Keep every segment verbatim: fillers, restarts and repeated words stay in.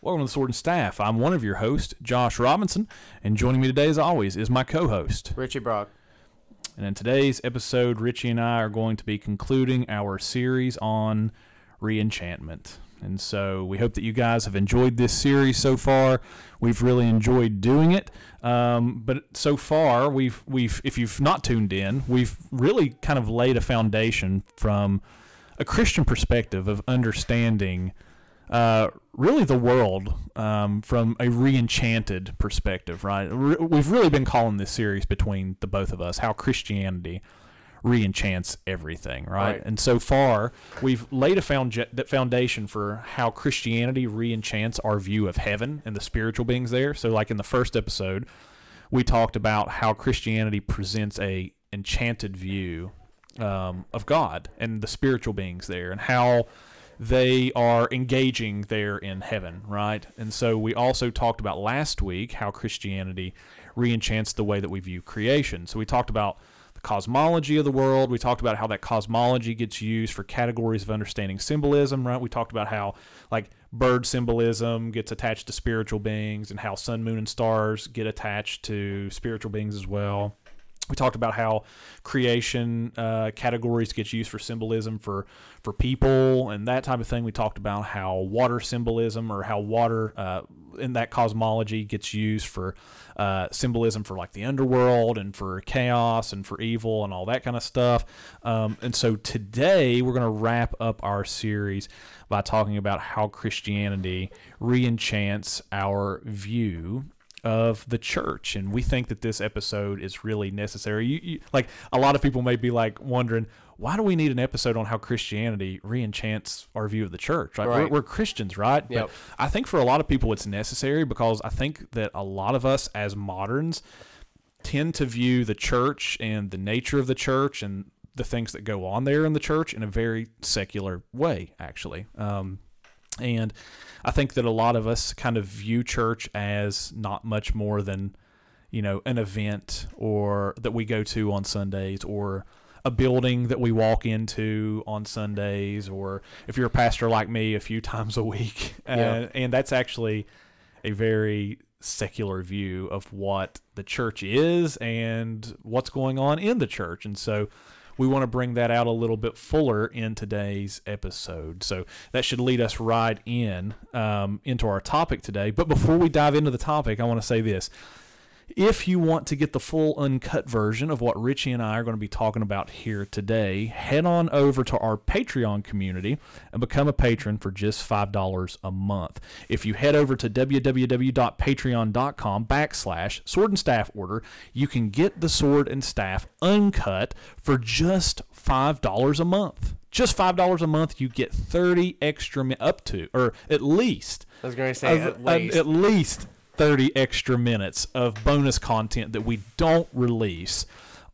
Welcome to the Sword and Staff. I'm one of your hosts, Josh Robinson, and joining me today, as always, is my co-host, Richie Brock. And in today's episode, Richie and I are going to be concluding our series on re-enchantment. And so we hope that you guys have enjoyed this series so far. We've really enjoyed doing it. Um, but so far, we've we've if you've not tuned in, we've really kind of laid a foundation from a Christian perspective of understanding uh, really the world um, from a re-enchanted perspective, right? Re- we've really been calling this series between the both of us, how Christianity re-enchants everything, right? Right. And so far, we've laid a found- that foundation for how Christianity re-enchants our view of heaven and the spiritual beings there. So like in the first episode, we talked about how Christianity presents a enchanted view um, of God and the spiritual beings there, and how they are engaging there in heaven, right? And so we also talked about last week how Christianity re-enchants the way that we view creation. So we talked about the cosmology of the world. We talked about how that cosmology gets used for categories of understanding symbolism, right? We talked about how, like, bird symbolism gets attached to spiritual beings, and how sun, moon, and stars get attached to spiritual beings as well. We talked about how creation uh, categories get used for symbolism for, for people and that type of thing. We talked about how water symbolism, or how water uh, in that cosmology gets used for uh, symbolism for like the underworld and for chaos and for evil and all that kind of stuff. Um, and so today we're going to wrap up our series by talking about how Christianity re-enchants our view of the church. And we think that this episode is really necessary. You, you, like a lot of people may be like wondering, why do we need an episode on how Christianity re-enchants our view of the church? Right? Right. We're, we're Christians, right? Yep. But I think for a lot of people it's necessary, because I think that a lot of us as moderns tend to view the church and the nature of the church and the things that go on there in the church in a very secular way, actually. Um, and I think that a lot of us kind of view church as not much more than, you know, an event or that we go to on Sundays, or a building that we walk into on Sundays, or if you're a pastor like me, a few times a week. Yeah. Uh, and that's actually a very secular view of what the church is and what's going on in the church. And so we want to bring that out a little bit fuller in today's episode. So that should lead us right in um, into our topic today. But before we dive into the topic, I want to say this. If you want to get the full uncut version of what Richie and I are going to be talking about here today, head on over to our Patreon community and become a patron for just five dollars a month. If you head over to www.patreon.com backslash sword and staff order, you can get the Sword and Staff uncut for just five dollars a month. Just five dollars a month, you get thirty extra, mi- up to, or at least. I was going to say, at least. At least thirty extra minutes of bonus content that we don't release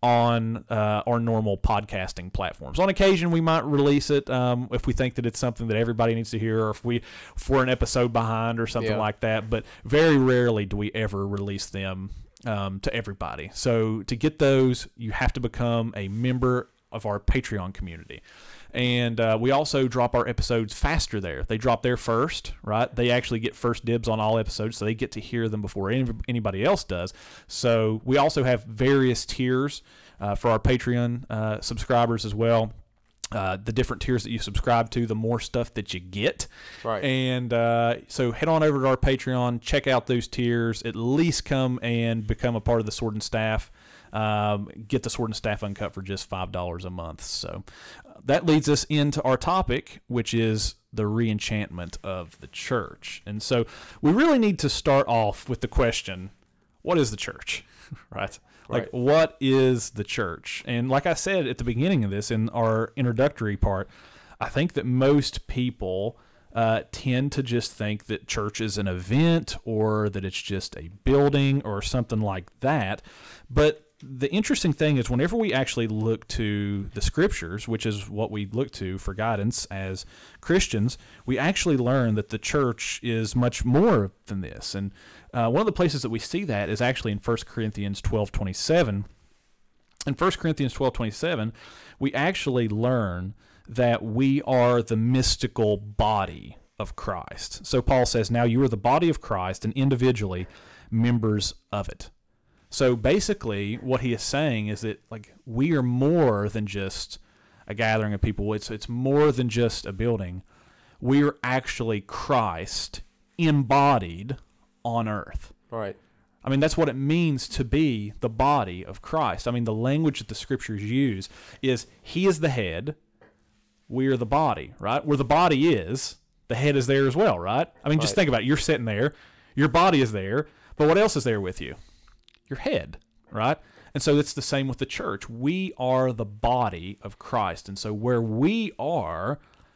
on uh, our normal podcasting platforms. On occasion, we might release it um, if we think that it's something that everybody needs to hear, or if, we, if we're an episode behind or something Yeah. like that. But very rarely do we ever release them um, to everybody. So to get those, you have to become a member of our Patreon community. And uh, we also drop our episodes faster there. They drop there first, right? They actually get first dibs on all episodes, so they get to hear them before any, anybody else does. So we also have various tiers uh, for our Patreon uh, subscribers as well. Uh, the different tiers that you subscribe to, the more stuff that you get. Right. And uh, so head on over to our Patreon, check out those tiers, at least come and become a part of the Sword and Staff. Um, get the Sword and Staff uncut for just five dollars a month. So uh, that leads us into our topic, which is the re-enchantment of the church. And so we really need to start off with the question, what is the church? Right? Like, Right. what is the church? And like I said at the beginning of this, in our introductory part, I think that most people uh, tend to just think that church is an event, or that it's just a building or something like that. But the interesting thing is, whenever we actually look to the scriptures, which is what we look to for guidance as Christians, we actually learn that the church is much more than this. And uh, one of the places that we see that is actually in First Corinthians twelve twenty-seven. In First Corinthians twelve twenty-seven, we actually learn that we are the mystical body of Christ. So Paul says, now you are the body of Christ and individually members of it. So basically what he is saying is that like we are more than just a gathering of people. It's it's more than just a building. We are actually Christ embodied on earth. Right. I mean, that's what it means to be the body of Christ. I mean, the language that the scriptures use is he is the head, we are the body, right? Where the body is, the head is there as well, right? I mean, just Right. think about it. You're sitting there, your body is there, but what else is there with you? Your head, right? And so it's the same with the church. We are the body of Christ. And so where we are,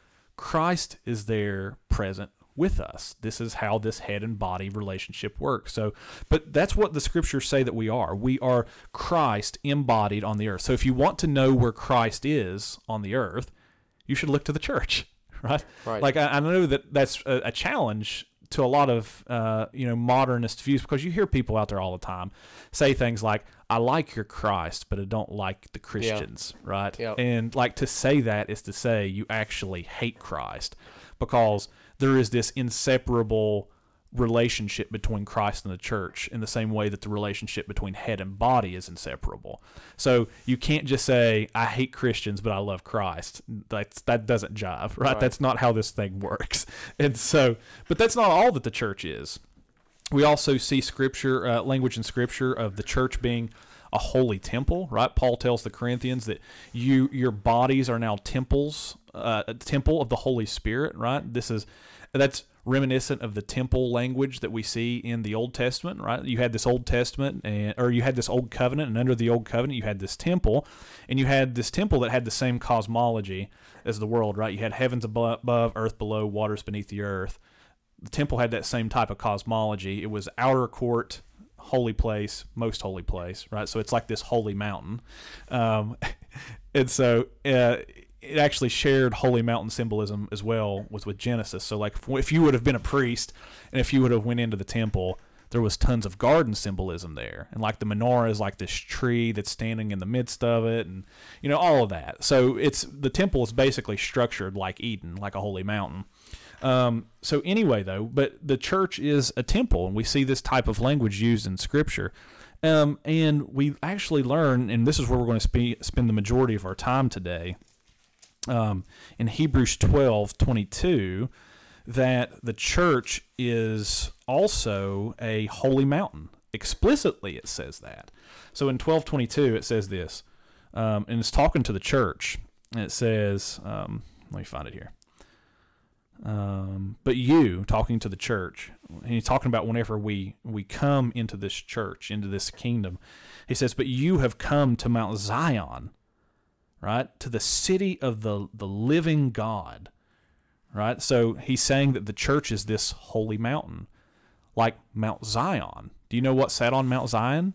Christ is there present with us. This is how this head and body relationship works. So, but that's what the scriptures say that we are. We are Christ embodied on the earth. So if you want to know where Christ is on the earth, you should look to the church, right? Right. Like I, I know that that's a, a challenge to a lot of uh, you know modernist views, because you hear people out there all the time say things like, I like your Christ, but I don't like the Christians, yeah. right? Yep. And like to say that is to say you actually hate Christ, because there is this inseparable relationship between Christ and the church in the same way that the relationship between head and body is inseparable. So you can't just say, I hate Christians, but I love Christ. That's, that doesn't jive, right? Right. That's not how this thing works. And so, but that's not all that the church is. We also see scripture, uh, language in scripture of the church being a holy temple, right? Paul tells the Corinthians that you, your bodies are now temples, uh, a temple of the Holy Spirit, right? This is, that's reminiscent of the temple language that we see in the Old Testament, right? You had this Old Testament, and or you had this Old Covenant, and under the Old Covenant, you had this temple, and you had this temple that had the same cosmology as the world, right? You had heavens above, earth below, waters beneath the earth. The temple had that same type of cosmology. It was outer court, holy place, most holy place, right? So it's like this holy mountain. Um, and so uh, it actually shared holy mountain symbolism as well with, with Genesis. So like if, if you would have been a priest and if you would have went into the temple, there was tons of garden symbolism there. And like the menorah is like this tree that's standing in the midst of it, and you know, all of that. So it's the temple is basically structured like Eden, like a holy mountain. Um, so anyway, though, but the church is a temple, and we see this type of language used in Scripture. Um, and we actually learn, and this is where we're going to spe- spend the majority of our time today, um, in Hebrews twelve twenty-two, that the church is also a holy mountain. Explicitly, it says that. So in twelve twenty-two, it says this, um, and it's talking to the church, and it says, um, let me find it here. Um, but you, talking to the church, and he's talking about whenever we, we come into this church, into this kingdom, he says, but you have come to Mount Zion, right? To the city of the, the living God, right? So he's saying that the church is this holy mountain, like Mount Zion. Do you know what sat on Mount Zion?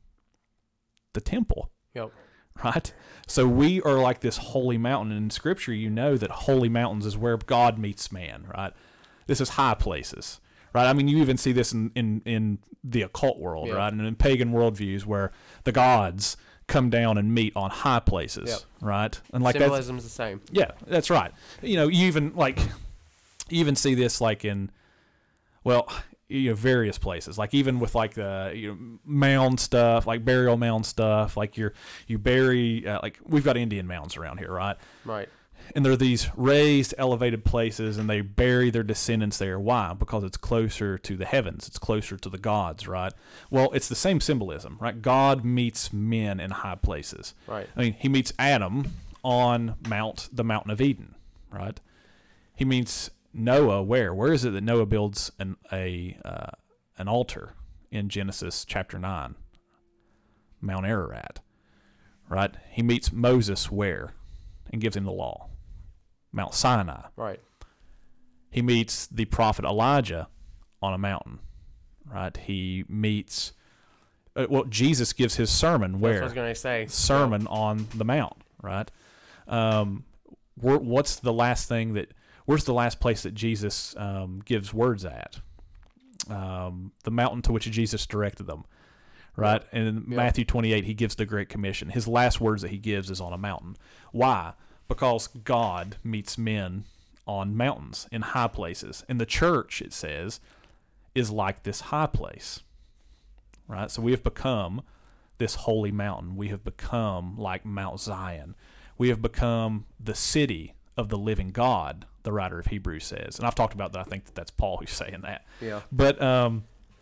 The temple. Yep. Right? So we are like this holy mountain. In Scripture, you know that holy mountains is where God meets man, right? This is high places, right? I mean, you even see this in, in, in the occult world, Yep. right? And in pagan worldviews where the gods come down and meet on high places, Yep. right? And like Symbolism's the same. yeah, that's right. You know, you even like you even see this like in well, you know, various places. Like even with like the you know mound stuff, like burial mound stuff. Like you're you bury uh, like we've got Indian mounds around here, right? Right. And there are these raised, elevated places, and they bury their descendants there. Why? Because it's closer to the heavens. It's closer to the gods, right? Well, it's the same symbolism, right? God meets men in high places. Right. I mean, he meets Adam on Mount, the Mountain of Eden, right? He meets Noah where? Where is it that Noah builds an a uh, an altar in Genesis chapter nine? Mount Ararat, right? He meets Moses where? And gives him the law. Mount Sinai. Right. He meets the prophet Elijah on a mountain, right? He meets, uh, well, Jesus gives his sermon where? That's what I was going to say. Sermon Yeah. on the mount, right? Um, where, what's the last thing that, where's the last place that Jesus um, gives words at? Um, the mountain to which Jesus directed them, right? And in Yeah. Matthew twenty-eight, he gives the Great Commission. His last words that he gives is on a mountain. Why? Because God meets men on mountains, in high places. And the church, it says, is like this high place, right? So we have become this holy mountain. We have become like Mount Zion. We have become the city of the living God, the writer of Hebrews says. And I've talked about that. I think that that's Paul who's saying that. Yeah. But um,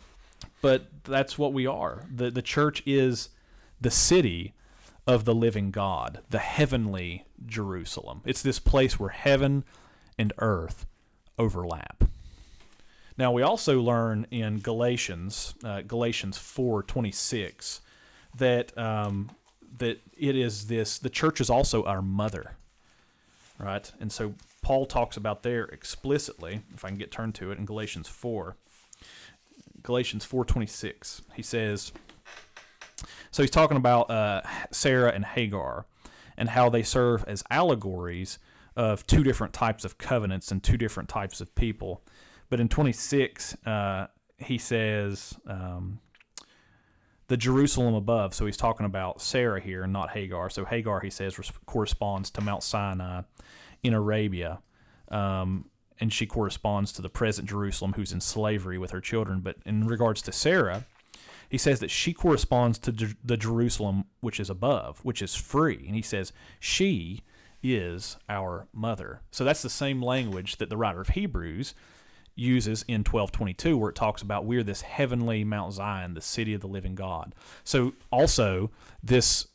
but that's what we are. The the church is the city of the living God, the heavenly Jerusalem. It's this place where heaven and earth overlap. Now we also learn in Galatians, uh, Galatians four twenty-six, that um, that it is this. The church is also our mother, right? And so Paul talks about there explicitly. If I can get turned to it in Galatians four, Galatians four twenty-six, he says. So he's talking about uh, Sarah and Hagar, and how they serve as allegories of two different types of covenants and two different types of people. But in twenty-six, uh, he says um, the Jerusalem above. So he's talking about Sarah here, not Hagar. So Hagar, he says, res- corresponds to Mount Sinai in Arabia, um, and she corresponds to the present Jerusalem, who's in slavery with her children. But in regards to Sarah, he says that she corresponds to Jer- the Jerusalem which is above, which is free. And he says she is our mother. So that's the same language that the writer of Hebrews uses in twelve twenty-two, where it talks about we're this heavenly Mount Zion, the city of the living God. So also this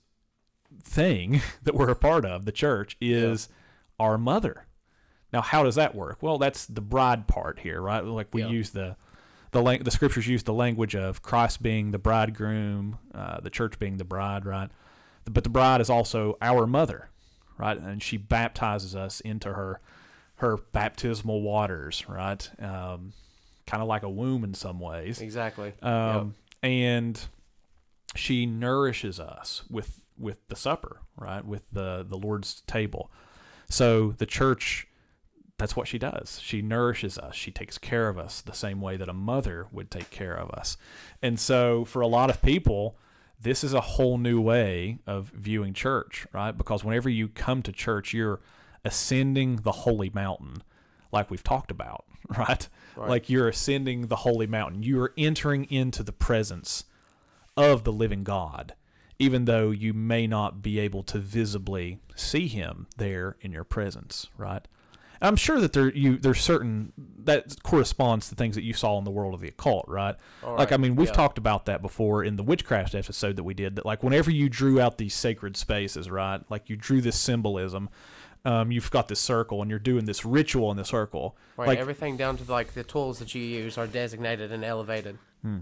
thing that we're a part of, the church, is yeah. our mother. Now, how does that work? Well, that's the bride part here, right? Like we yeah. use the the lang- the scriptures use the language of Christ being the bridegroom, uh, the church being the bride, right? But the bride is also our mother, right? And she baptizes us into her her baptismal waters, right? Um, kind of like a womb in some ways. Exactly. Um, yep. And she nourishes us with with the supper, right? With the, the Lord's table. So the church, that's what she does. She nourishes us. She takes care of us the same way that a mother would take care of us. And so for a lot of people, this is a whole new way of viewing church, right? Because whenever you come to church, you're ascending the holy mountain, like we've talked about, right? right? Like you're ascending the holy mountain. You are entering into the presence of the living God, even though you may not be able to visibly see him there in your presence, right? And I'm sure that there you there's certain that corresponds to things that you saw in the world of the occult, right? All like right. I mean, we've yeah. talked about that before in the witchcraft episode that we did. That like whenever you drew out these sacred spaces, right? Like you drew this symbolism. Um, you've got this circle, and you're doing this ritual in the circle. Right, like, everything down to like the tools that you use are designated and elevated. Hmm.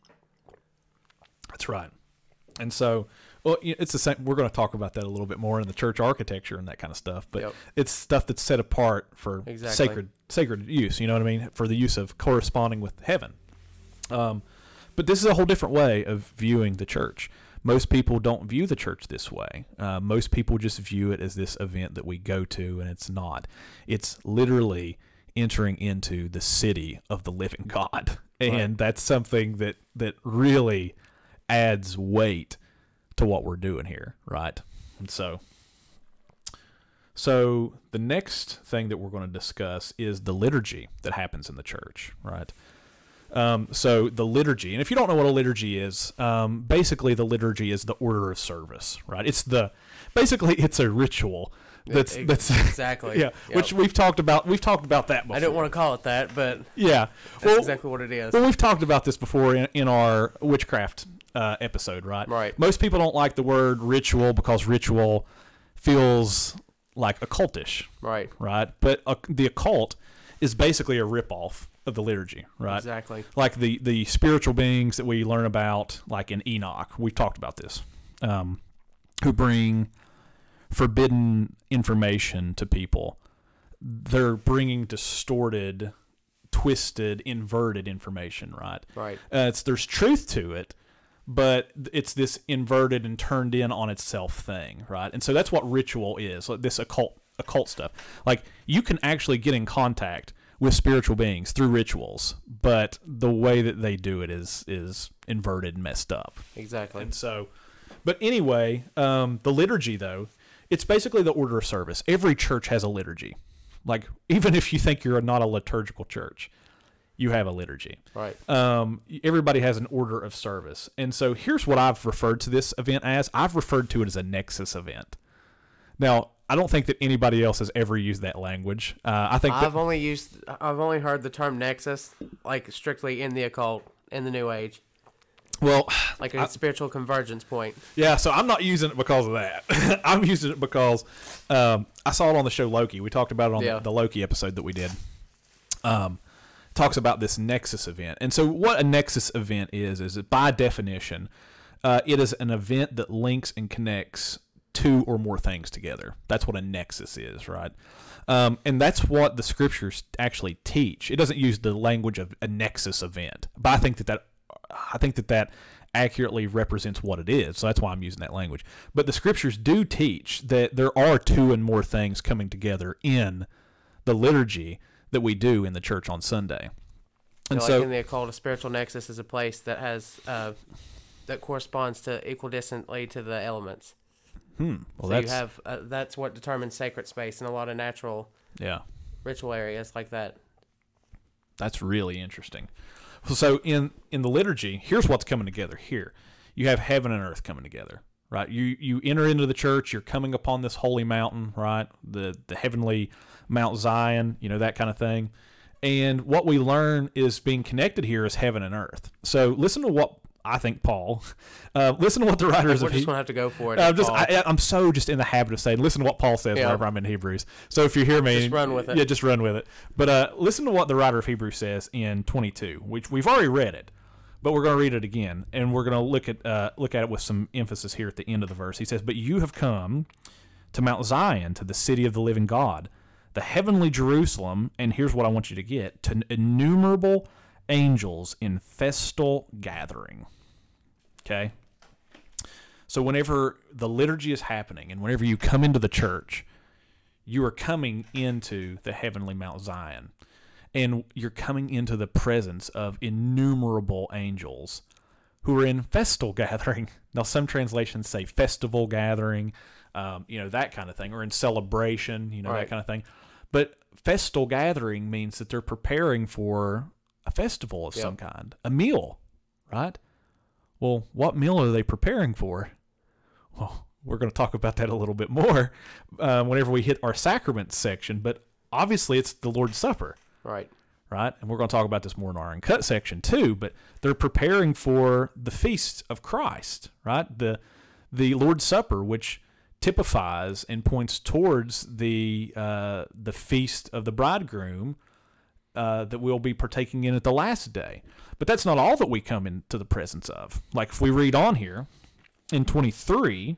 That's right. And so, well, it's the same. We're going to talk about that a little bit more in the church architecture and that kind of stuff. But yep. it's stuff that's set apart for exactly. sacred sacred use. You know what I mean? For the use of corresponding with heaven. Um, but this is a whole different way of viewing the church. Most people don't view the church this way. Uh, most people just view it as this event that we go to, and it's not. It's literally entering into the city of the living God. And right. that's something that, that really adds weight to what we're doing here, right? And so, so the next thing that we're going to discuss is the liturgy that happens in the church, right? Um, so the liturgy, and if you don't know what a liturgy is, um, basically the liturgy is the order of service, right? It's the basically it's a ritual that's it, that's exactly yeah, yep. which we've talked about. We've talked about that before. I don't want to call it that, but yeah, that's well, exactly what it is. Well, we've talked about this before in, in our witchcraft uh, episode, right? Right. Most people don't like the word ritual because ritual feels like occultish, right? Right, but uh, the occult is basically a ripoff of the liturgy, right? Exactly. Like the, the spiritual beings that we learn about, like in Enoch, we've talked about this, um, who bring forbidden information to people. They're bringing distorted, twisted, inverted information, right? Right. Uh, it's there's truth to it, but it's this inverted and turned in on itself thing, right? And so that's what ritual is, like this occult occult stuff. Like you can actually get in contact with spiritual beings through rituals, but the way that they do it is is inverted and messed up. Exactly. And so, but anyway, um, the liturgy though, it's basically the order of service. Every church has a liturgy, Like, even if you think you're not a liturgical church, you have a liturgy. Right. Um, everybody has an order of service. And so here's what I've referred to this event as. I've referred to it as a nexus event. Now, I don't think that anybody else has ever used that language. Uh, I think I've that, only used, I've only heard the term nexus, like strictly in the occult, in the New Age, well, like a I- spiritual convergence point. yeah, so I'm not using it because of that. I'm using it because um, I saw it on the show Loki. We talked about it on Yeah. the, the Loki episode that we did. Um, talks about this nexus event. And so what a nexus event is, is that by definition, uh, it is an event that links and connects two or more things together. That's what a nexus is, right? Um, and that's what the scriptures actually teach. It doesn't use the language of a nexus event, but I think that that I think that that accurately represents what it is. So that's why I'm using that language. But the scriptures do teach that there are two and more things coming together in the liturgy that we do in the church on Sunday. And So, so, like in the occult, a spiritual nexus is a place that has uh, that corresponds to equidistantly to the elements. hmm, well, so that's you have uh, that's what determines sacred space in a lot of natural yeah, ritual areas like that. that's really interesting. So in in the liturgy, here's what's coming together here. You have heaven and earth coming together, right? You you enter into the church, you're coming upon this holy mountain, right? The the heavenly Mount Zion, you know, that kind of thing. And what we learn is being connected here is heaven and earth. So listen to what I think Paul, uh, listen to what the writers We're of just He- gonna have to go for it. I'm just Paul. I, I'm so just in the habit of saying listen to what Paul says Yeah. whenever I'm in Hebrews. So if you hear me, Just run with it. Yeah, just run with it. But uh, listen to what the writer of Hebrews says in twenty-two, which we've already read it, but we're going to read it again, and we're going to look at uh, look at it with some emphasis here at the end of the verse. He says, "But you have come to Mount Zion, to the city of the living God, the heavenly Jerusalem, and here's what I want you to get: to innumerable angels in festal gathering." Okay. So whenever the liturgy is happening and whenever you come into the church, you are coming into the heavenly Mount Zion, and you're coming into the presence of innumerable angels who are in festal gathering. Now, some translations say festival gathering, um, you know, that kind of thing, or in celebration, you know, Right. that kind of thing. But festal gathering means that they're preparing for a festival of Yep. some kind, a meal, right? Well, what meal are they preparing for? Well, we're going to talk about that a little bit more uh, whenever we hit our sacraments section, but obviously it's the Lord's Supper, Right. right? And we're going to talk about this more in our Uncut section too, but they're preparing for the feast of Christ, right? The the Lord's Supper, which typifies and points towards the uh, the feast of the bridegroom uh, that we'll be partaking in at the last day. But that's not all that we come into the presence of. Like if we read on here in twenty-three,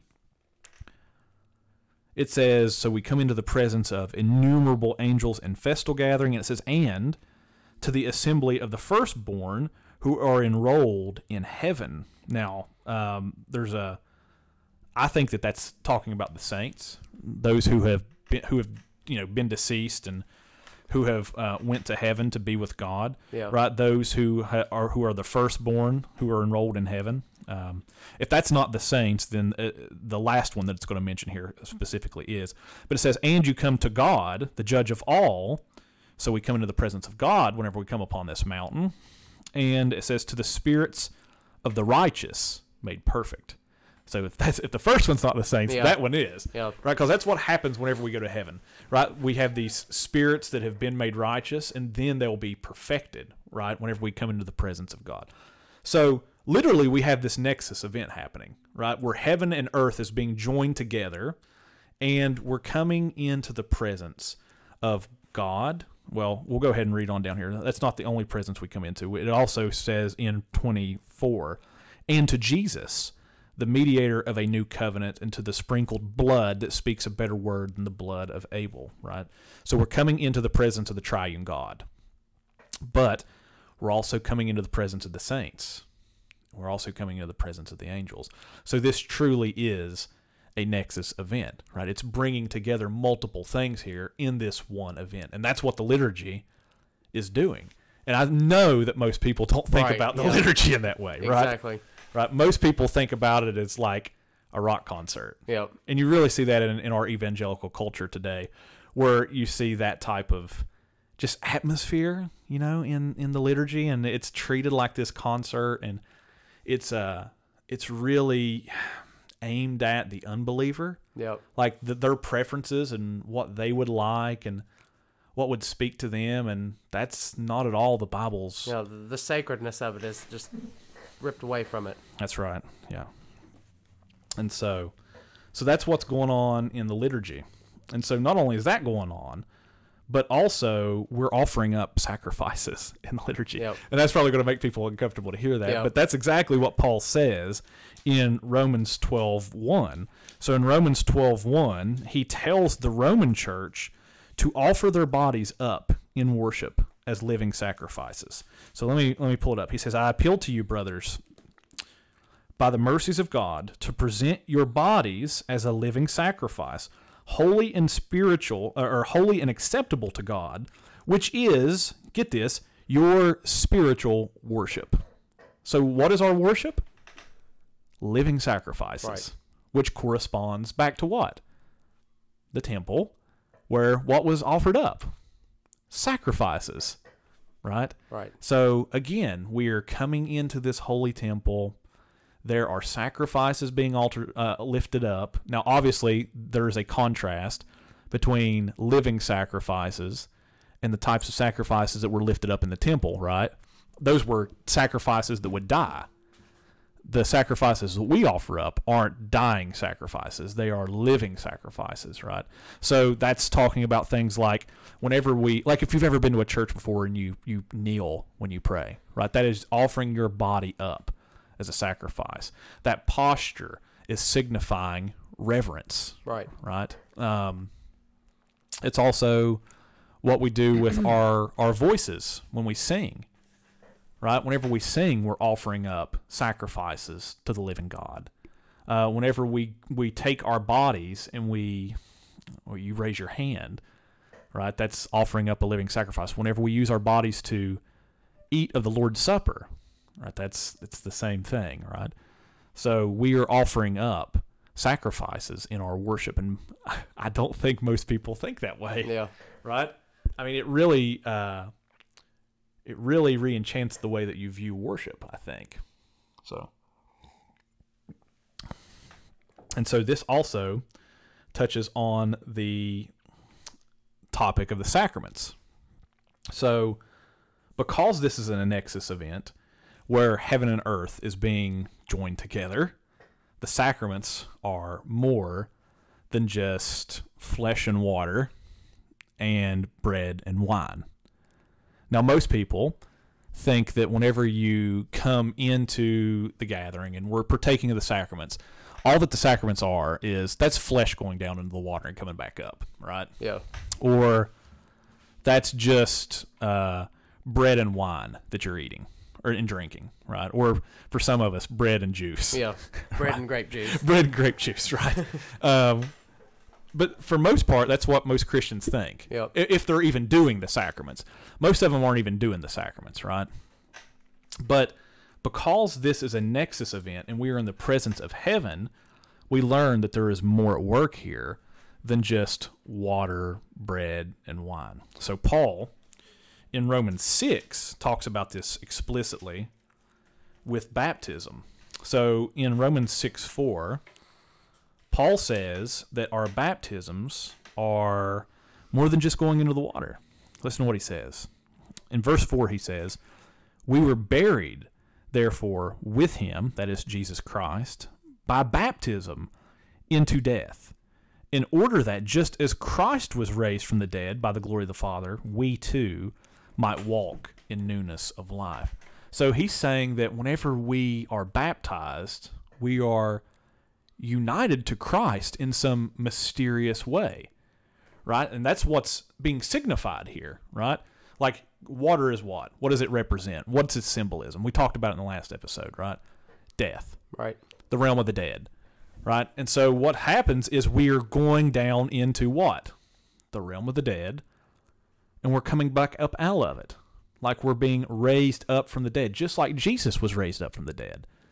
it says, so we come into the presence of innumerable angels and festal gathering, and it says, and to the assembly of the firstborn who are enrolled in heaven. Now, um, there's a, I think that that's talking about the saints, those who have been, who have, you know, been deceased and who have uh, went to heaven to be with God, Yeah. right? Those who ha- are who are the firstborn who are enrolled in heaven. Um, if that's not the saints, then uh, the last one that it's going to mention here specifically is. But it says, "And you come to God, the Judge of all." So we come into the presence of God whenever we come upon this mountain, and it says, "To the spirits of the righteous made perfect." So if that's if the first one's not the saints, Yeah. that one is. Yeah. Right, because that's what happens whenever we go to heaven, right? We have these spirits that have been made righteous, and then they'll be perfected, right, whenever we come into the presence of God. So literally we have this nexus event happening, right, where heaven and earth is being joined together, and we're coming into the presence of God. Well, we'll go ahead and read on down here. That's not the only presence we come into. It also says in twenty-four, "And to Jesus, the mediator of a new covenant, and to the sprinkled blood that speaks a better word than the blood of Abel," right? So we're coming into the presence of the triune God. But we're also coming into the presence of the saints. We're also coming into the presence of the angels. So this truly is a nexus event, right? It's bringing together multiple things here in this one event. And that's what the liturgy is doing. And I know that most people don't think Right, about the yeah. liturgy in that way, right? Exactly. Right? Most people think about it as like a rock concert. Yep. And you really see that in, in our evangelical culture today, where you see that type of just atmosphere, you know, in, in the liturgy, and it's treated like this concert, and it's uh it's really aimed at the unbeliever. Yep. Like the, their preferences and what they would like and what would speak to them, and that's not at all the Bible's. You know, the, the sacredness of it is just ripped away from it. That's right. Yeah. And so so that's what's going on in the liturgy. And so not only is that going on, but also we're offering up sacrifices in the liturgy. Yep. And that's probably going to make people uncomfortable to hear that. Yep. But that's exactly what Paul says in Romans twelve one. So in Romans twelve one, he tells the Roman church to offer their bodies up in worship as living sacrifices. So let me let me pull it up. He says, I appeal to you, brothers, by the mercies of God, to present your bodies as a living sacrifice, holy and spiritual, or holy and acceptable to God, which is, get this, your spiritual worship. So what is our worship? Living sacrifices, right. Which corresponds back to what? The temple, where what was offered up? Sacrifices, right? Right. So again, we're coming into this holy temple. There are sacrifices being altered, uh, lifted up. Now, obviously, there is a contrast between living sacrifices and the types of sacrifices that were lifted up in the temple, right? Those were sacrifices that would die. The sacrifices that we offer up aren't dying sacrifices. They are living sacrifices, right? So that's talking about things like whenever we, like if you've ever been to a church before and you, you kneel when you pray, right? That is offering your body up as a sacrifice. That posture is signifying reverence, Right. right? Um, it's also what we do with our, our voices when we sing, right? Whenever we sing, we're offering up sacrifices to the living God. Uh, whenever we, we take our bodies and we, or you raise your hand, right? That's offering up a living sacrifice. Whenever we use our bodies to eat of the Lord's Supper, right? That's, it's the same thing, right? So we are offering up sacrifices in our worship, and I don't think most people think that way. Yeah. Right? I mean, it really, uh, it really re-enchants the way that you view worship, I think. So, and so this also touches on the topic of the sacraments. So, because this is an annexus event where heaven and earth is being joined together, the sacraments are more than just flesh and water and bread and wine. Now, most people think that whenever you come into the gathering and we're partaking of the sacraments, all that the sacraments are is that's flesh going down into the water and coming back up, right? Yeah. Or that's just uh, bread and wine that you're eating or and drinking, right? Or for some of us, bread and juice. Yeah. Bread and grape juice. Bread and grape juice, right? um, but for most part, that's what most Christians think. Yep. If they're even doing the sacraments. Most of them aren't even doing the sacraments, right? But because this is a nexus event and we are in the presence of heaven, we learn that there is more at work here than just water, bread, and wine. So Paul, in Romans six, talks about this explicitly with baptism. So in Romans six four, Paul says that our baptisms are more than just going into the water. Listen to what he says. In verse four, he says, "We were buried, therefore, with him," that is Jesus Christ, "by baptism into death, in order that just as Christ was raised from the dead by the glory of the Father, we too might walk in newness of life." So he's saying that whenever we are baptized, we are united to Christ in some mysterious way, right? And that's what's being signified here, right? Like, water is what? What does it represent? What's its symbolism? We talked about it in the last episode, right? Death. Right. The realm of the dead, right? And so what happens is we are going down into what? The realm of the dead, and we're coming back up out of it. Like we're being raised up from the dead, just like Jesus was raised up from the dead,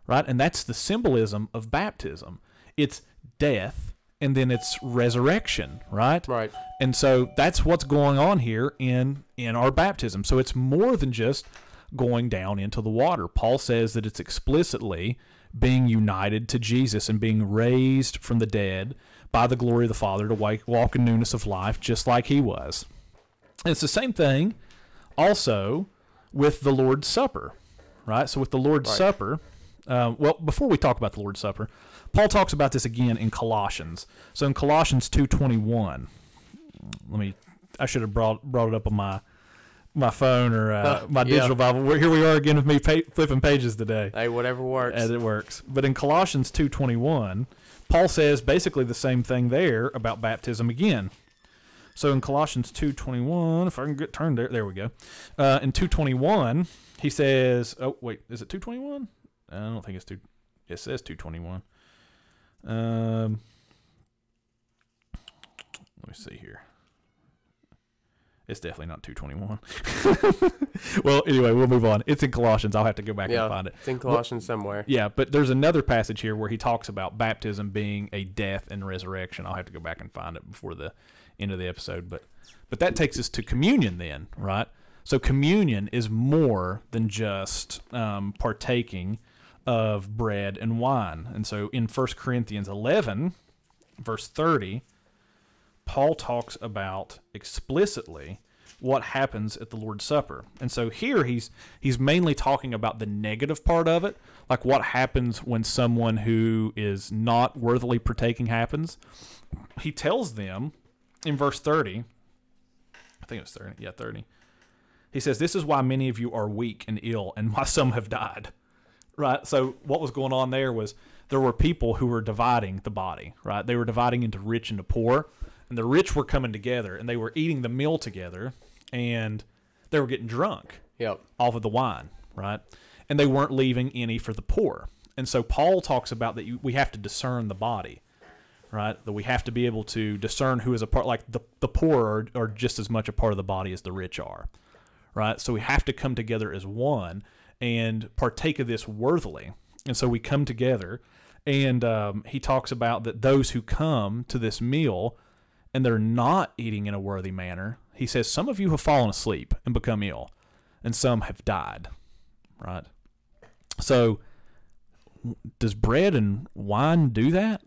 right? And that's the symbolism of baptism. It's death and then it's resurrection, right? Right. And so that's what's going on here in in our baptism. So it's more than just going down into the water. Paul says that it's explicitly being united to Jesus and being raised from the dead by the glory of the Father to walk in newness of life just like he was. And it's the same thing also with the Lord's Supper, right? So with the Lord's Right. Supper, um, well, before we talk about the Lord's Supper, Paul talks about this again in Colossians. So in Colossians two twenty-one, let me, I should have brought brought it up on my my phone or uh, Uh, my yeah. digital Bible. We're, here we are again with me pa- flipping pages today. Hey, whatever works. As it works. But in Colossians two twenty-one, Paul says basically the same thing there about baptism again. So in Colossians two twenty-one, if I can get turned there, there we go. Uh, in two twenty-one, he says, oh, wait, is it two twenty-one? I don't think it's two. It says two twenty-one. Um, let me see here. It's definitely not two twenty-one. Well, anyway, we'll move on. It's in Colossians. I'll have to go back yeah, and find it. it's in Colossians somewhere. Yeah, but there's another passage here where he talks about baptism being a death and resurrection. I'll have to go back and find it before the end of the episode. But but that takes us to communion then, right? So communion is more than just um, partaking of bread and wine. And so in First Corinthians eleven, verse thirty, Paul talks about explicitly what happens at the Lord's Supper. And so here he's he's mainly talking about the negative part of it, like what happens when someone who is not worthily partaking happens. He tells them in verse thirty, I think it was thirty, yeah, thirty. He says, "This is why many of you are weak and ill, and why some have died." Right? So what was going on there was there were people who were dividing the body, right? They were dividing into rich and to poor. And the rich were coming together, and they were eating the meal together, and they were getting drunk Yep. off of the wine, right? And they weren't leaving any for the poor. And so Paul talks about that you, we have to discern the body, right? That we have to be able to discern who is a part, like the, the poor are, are just as much a part of the body as the rich are, right? So we have to come together as one and partake of this worthily. And so we come together, and um, he talks about that those who come to this meal and they're not eating in a worthy manner, he says, some of you have fallen asleep and become ill, and some have died, right? So does bread and wine do that?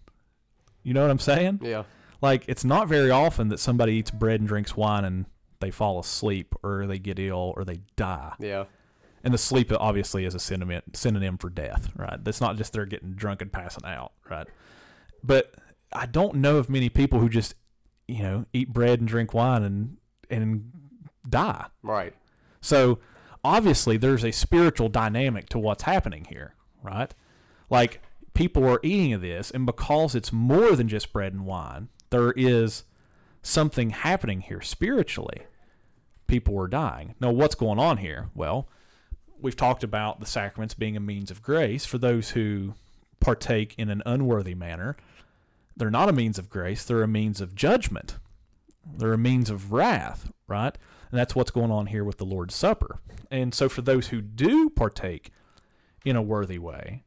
You know what I'm saying? Yeah. Like, it's not very often that somebody eats bread and drinks wine and they fall asleep or they get ill or they die. Yeah. And the sleep obviously is a synonym, synonym for death, right? That's not just they're getting drunk and passing out, right? But I don't know of many people who just, you know, eat bread and drink wine and and die. Right. So obviously there's a spiritual dynamic to what's happening here, right? Like, people are eating of this, and because it's more than just bread and wine, there is something happening here spiritually. People are dying. Now, what's going on here? Well, we've talked about the sacraments being a means of grace for those who partake in an unworthy manner. They're not a means of grace. They're a means of judgment. They're a means of wrath, right? And that's what's going on here with the Lord's Supper. And so for those who do partake in a worthy way,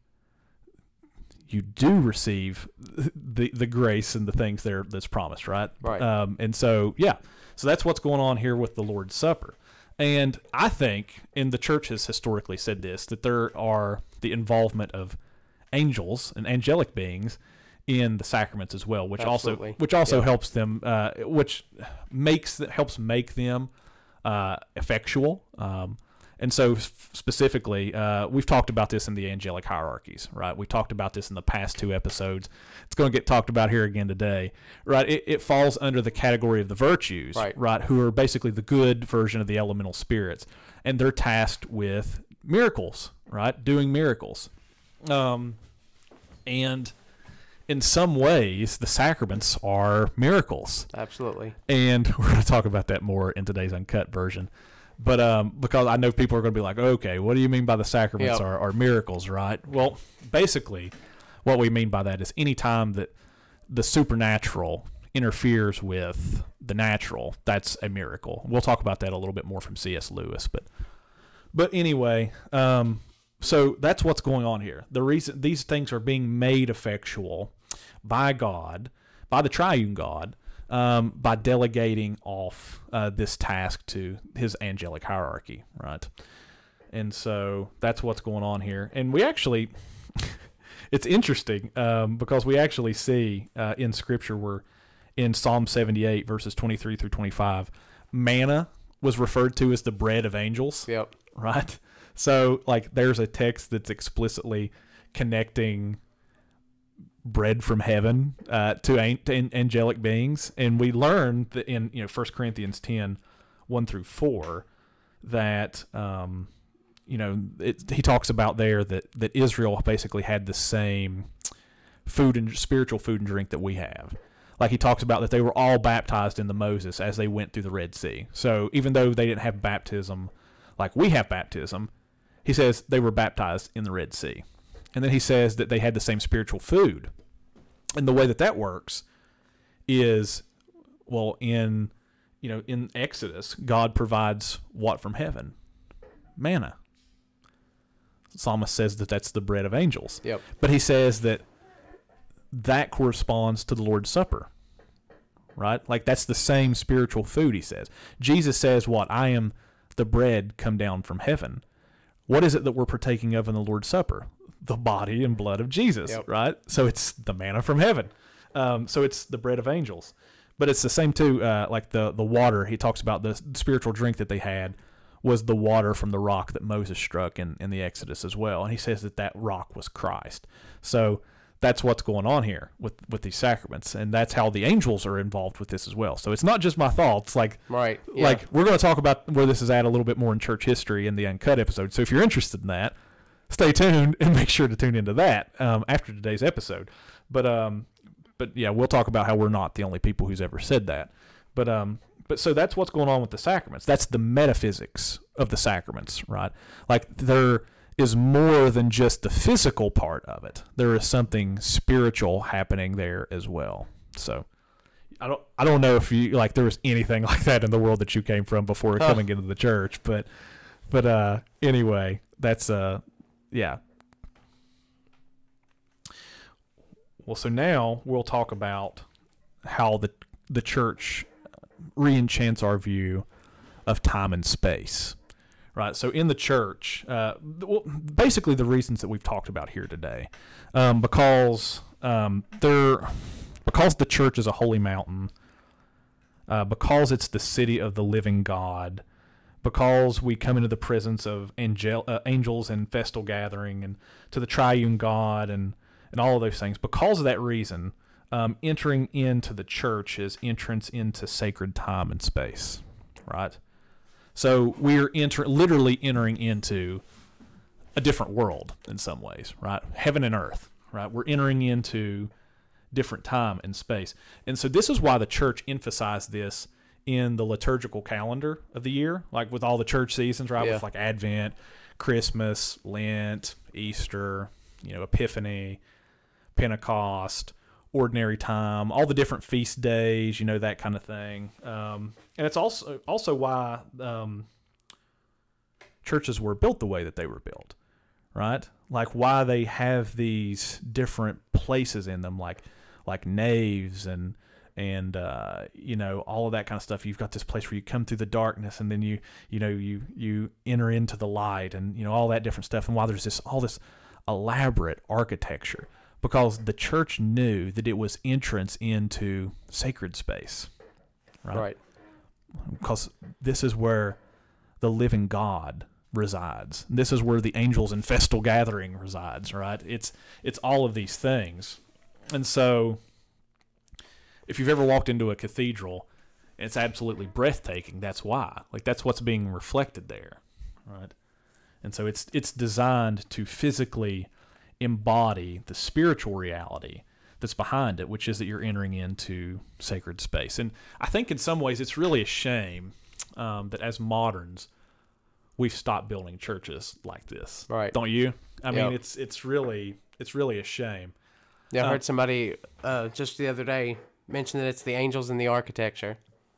you do receive the the grace and the things there that's promised, right? Right. Um, and so, yeah. So that's what's going on here with the Lord's Supper. And I think, and the church has historically said this, that there are the involvement of angels and angelic beings in the sacraments as well, which Absolutely. also which also Yeah. helps them, uh, which makes helps make them uh, effectual. Um, and so f- specifically, uh, we've talked about this in the angelic hierarchies, right? We talked about this in the past two episodes. It's going to get talked about here again today, right? It, it falls under the category of the virtues, Right. right? Who are basically the good version of the elemental spirits, and they're tasked with miracles, right? Doing miracles, um, and in some ways, the sacraments are miracles. Absolutely. And we're going to talk about that more in today's uncut version. But um, because I know people are going to be like, okay, what do you mean by the sacraments Yep. are, are miracles, right? Well, basically, what we mean by that is any time that the supernatural interferes with the natural, that's a miracle. We'll talk about that a little bit more from C S Lewis. But but anyway, um, so that's what's going on here. The reason these things are being made effectual by God, by the triune God, um, by delegating off uh, this task to his angelic hierarchy, right? And so that's what's going on here. And we actually, it's interesting um, because we actually see uh, in Scripture where in Psalm seventy-eight, verses twenty-three through twenty-five, manna was referred to as the bread of angels. Yep. Right? So, like, there's a text that's explicitly connecting bread from heaven uh, to, an- to angelic beings. And we learn that in, you know, First Corinthians ten, one through four, that, um, you know, it, he talks about there that, that Israel basically had the same food and spiritual food and drink that we have. Like he talks about that they were all baptized into Moses as they went through the Red Sea. So even though they didn't have baptism like we have baptism, he says they were baptized in the Red Sea. And then he says that they had the same spiritual food. And the way that that works is, well, in, you know, in Exodus, God provides what from heaven? Manna. The psalmist says that that's the bread of angels. Yep. But he says that that corresponds to the Lord's Supper, right? Like that's the same spiritual food, he says. Jesus says what? I am the bread come down from heaven. What is it that we're partaking of in the Lord's Supper? The body and blood of Jesus, yep. right? So it's the manna from heaven. Um, so it's the bread of angels. But it's the same too, uh, like the, the water, he talks about the spiritual drink that they had was the water from the rock that Moses struck in, in the Exodus as well. And he says that that rock was Christ. So that's what's going on here with, with these sacraments, and that's how the angels are involved with this as well. So it's not just my thoughts. Like, right, yeah. like we're going to talk about where this is at a little bit more in church history in the Uncut episode. So if you're interested in that, stay tuned and make sure to tune into that um, after today's episode. But um, but yeah, we'll talk about how we're not the only people who's ever said that. But um, but so that's what's going on with the sacraments. That's the metaphysics of the sacraments, right? Like they're is more than just the physical part of it. There is something spiritual happening there as well. So I don't I don't know if you like there was anything like that in the world that you came from before huh. coming into the church, but but uh anyway, that's uh yeah. Well, so now we'll talk about how the the church re-enchants our view of time and space. Right, so in the church, uh, well, basically the reasons that we've talked about here today, um, because um, there, because the church is a holy mountain, uh, because it's the city of the living God, because we come into the presence of angel, uh, angels in festal gathering and to the triune God and, and all of those things, because of that reason, um, entering into the church is entrance into sacred time and space, right? So we're enter- literally entering into a different world in some ways, right? Heaven and earth, right? We're entering into different time and space. And so this is why the church emphasized this in the liturgical calendar of the year, like with all the church seasons, right? Yeah. With like Advent, Christmas, Lent, Easter, you know, Epiphany, Pentecost, ordinary time, all the different feast days, you know, that kind of thing. Um, and it's also also why um, churches were built the way that they were built, right? Like why they have these different places in them, like like naves and and uh, you know, all of that kind of stuff. You've got this place where you come through the darkness and then you you know you you enter into the light and you know all that different stuff. And why there's this all this elaborate architecture. Because the church knew that it was entrance into sacred space, right? Right. Because this is where the living God resides. This is where the angels in festal gathering resides, right? It's it's all of these things. And so if you've ever walked into a cathedral, it's absolutely breathtaking. That's why. Like that's what's being reflected there, right? And so it's it's designed to physically embody the spiritual reality that's behind it, which is that you're entering into sacred space. And I think in some ways it's really a shame um, that as moderns we've stopped building churches like this. Right. Don't you? I mean, Yep. it's it's really it's really a shame. Yeah, I Uh, heard somebody uh, just the other day mention that it's the angels in the architecture.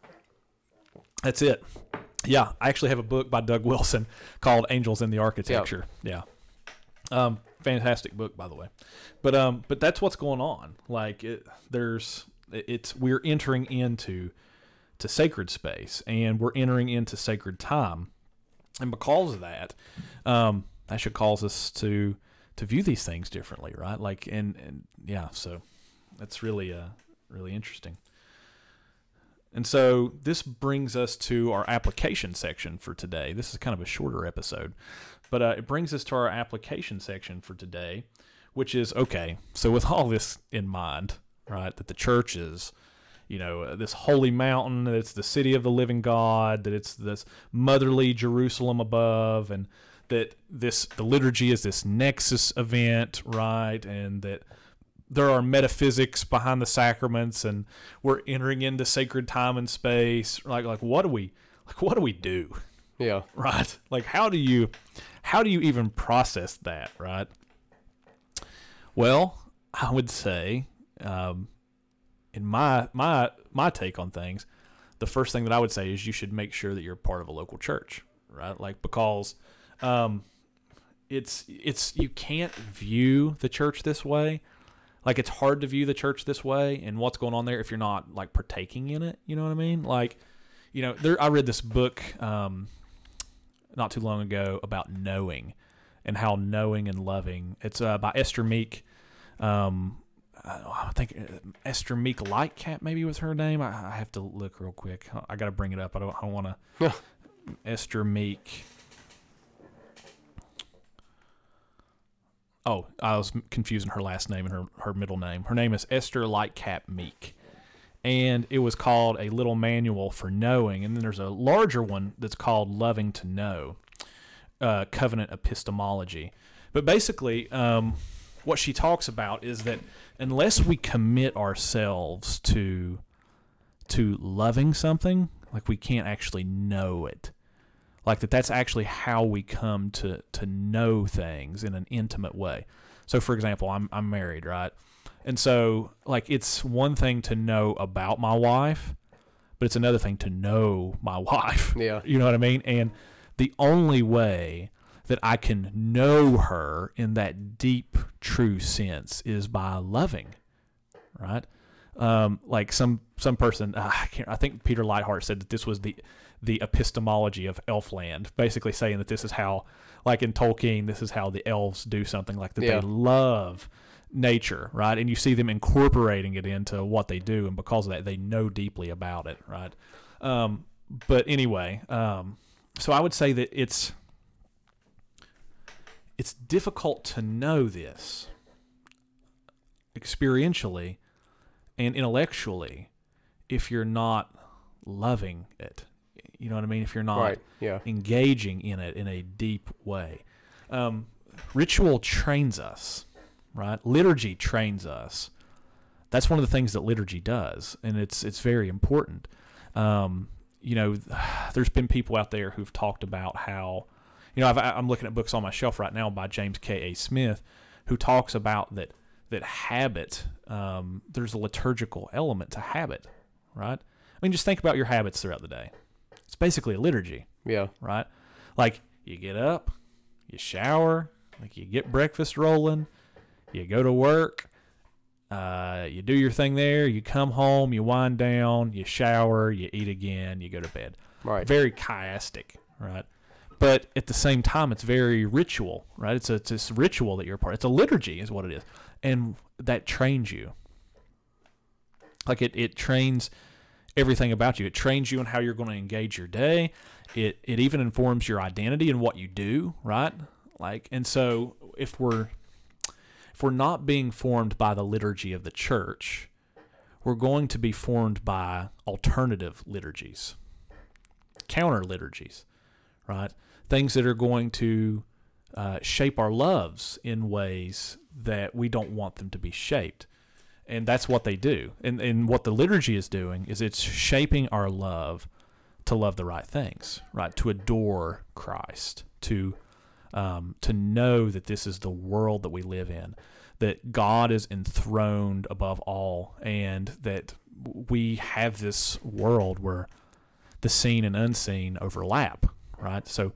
That's it. Yeah, I actually have a book by Doug Wilson called Angels in the Architecture. Yeah. Um, fantastic book, by the way. But um, but that's what's going on. Like, it, there's, it's we're entering into to sacred space, and we're entering into sacred time, and because of that, um, that should cause us to to view these things differently, right? Like, and and yeah, so that's really uh really interesting. And so this brings us to our application section for today. This is kind of a shorter episode, but uh, it brings us to our application section for today, which is, okay, so with all this in mind, right, that the church is, you know, this holy mountain, that it's the city of the living God, that it's this motherly Jerusalem above, and that this the liturgy is this nexus event, right, and that there are metaphysics behind the sacraments, and we're entering into sacred time and space. Like, like what do we, like, what do we do? Yeah. Right. Like, how do you, how do you even process that? Right. Well, I would say, um, in my my my take on things, the first thing that I would say is you should make sure that you're part of a local church. Right. Like, because, um, it's it's you can't view the church this way. Like, it's hard to view the church this way and what's going on there if you're not, like, partaking in it. You know what I mean? Like, you know, there. I read this book um, not too long ago about knowing and how knowing and loving. It's uh, by Esther Meek. Um, I think Esther Meek Lightcap maybe was her name. I, I have to look real quick. I got to bring it up. I don't, I don't want to. Esther Meek. Oh, I was confusing her last name and her, her middle name. Her name is Esther Lightcap Meek. And it was called A Little Manual for Knowing. And then there's a larger one that's called Loving to Know, uh, Covenant Epistemology. But basically, um, what she talks about is that unless we commit ourselves to to loving something, like, we can't actually know it. Like, that that's actually how we come to, to know things in an intimate way. So, for example, I'm I'm married, right? And so, like, it's one thing to know about my wife, but it's another thing to know my wife. Yeah. You know what I mean? And the only way that I can know her in that deep, true sense is by loving, right? Um, like some some person, uh, I can't. I think Peter Lightheart said that this was the the epistemology of Elfland, basically saying that this is how, like in Tolkien, this is how the elves do something, like that. Yeah. They love nature, right? And you see them incorporating it into what they do, and because of that, they know deeply about it, right? Um, but anyway, um, so I would say that it's it's difficult to know this experientially and intellectually if you're not loving it. You know what I mean? If you're not right. yeah. engaging in it in a deep way. Um, ritual trains us, right? Liturgy trains us. That's one of the things that liturgy does, and it's it's very important. Um, you know, there's been people out there who've talked about how, you know, I've, I'm looking at books on my shelf right now by James K A Smith, who talks about that that habit, um, there's a liturgical element to habit, right? I mean, just think about your habits throughout the day. It's basically a liturgy. Yeah. Right? Like, you get up, you shower, like you get breakfast rolling, you go to work, uh, you do your thing there, you come home, you wind down, you shower, you eat again, you go to bed. Right. Very chiastic, right? But at the same time, it's very ritual, right? It's a, it's this ritual that you're a part of. It's a liturgy is what it is. And that trains you. Like, it, it trains everything about you. It trains you in how you're going to engage your day. It it even informs your identity and what you do, right? Like, and so if we're if we're not being formed by the liturgy of the church, we're going to be formed by alternative liturgies, counter liturgies, right? Things that are going to uh, shape our loves in ways that we don't want them to be shaped. And that's what they do. And and what the liturgy is doing is it's shaping our love to love the right things, right? To adore Christ, to um, to know that this is the world that we live in, that God is enthroned above all, and that we have this world where the seen and unseen overlap, right? So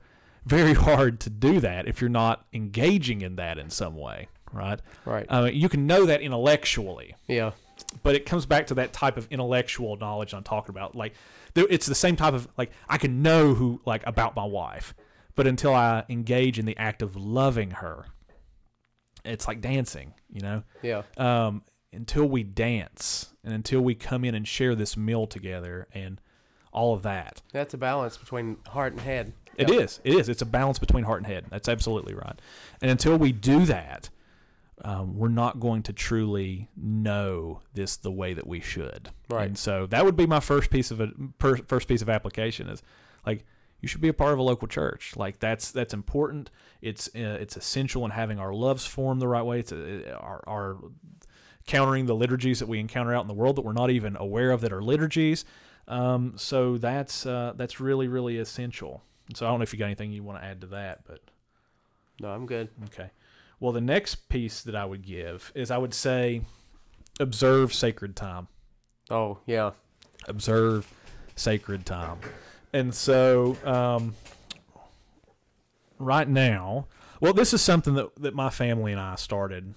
very hard to do that if you're not engaging in that in some way, right? Right. Uh, you can know that intellectually. Yeah. But it comes back to that type of intellectual knowledge I'm talking about. Like, there, it's the same type of, like, I can know who, like, about my wife, but until I engage in the act of loving her, it's like dancing, you know? Yeah. Um, until we dance and until we come in and share this meal together and all of that. That's a balance between heart and head. It Yep. is. It is. It's a balance between heart and head. That's absolutely right. And until we do that, um, we're not going to truly know this the way that we should. Right. And so that would be my first piece of a, per, first piece of application is like you should be a part of a local church. Like that's that's important. It's uh, it's essential in having our loves formed the right way. It's uh, our our countering the liturgies that we encounter out in the world that we're not even aware of that are liturgies. Um, so that's uh, that's really really essential. So I don't know if you got anything you want to add to that, but No, I'm good. okay. Well, the next piece that I would give is I would say observe sacred time. Oh, yeah. Observe sacred time. And so um, right now, well, this is something that, that my family and I started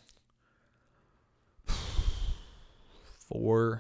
four,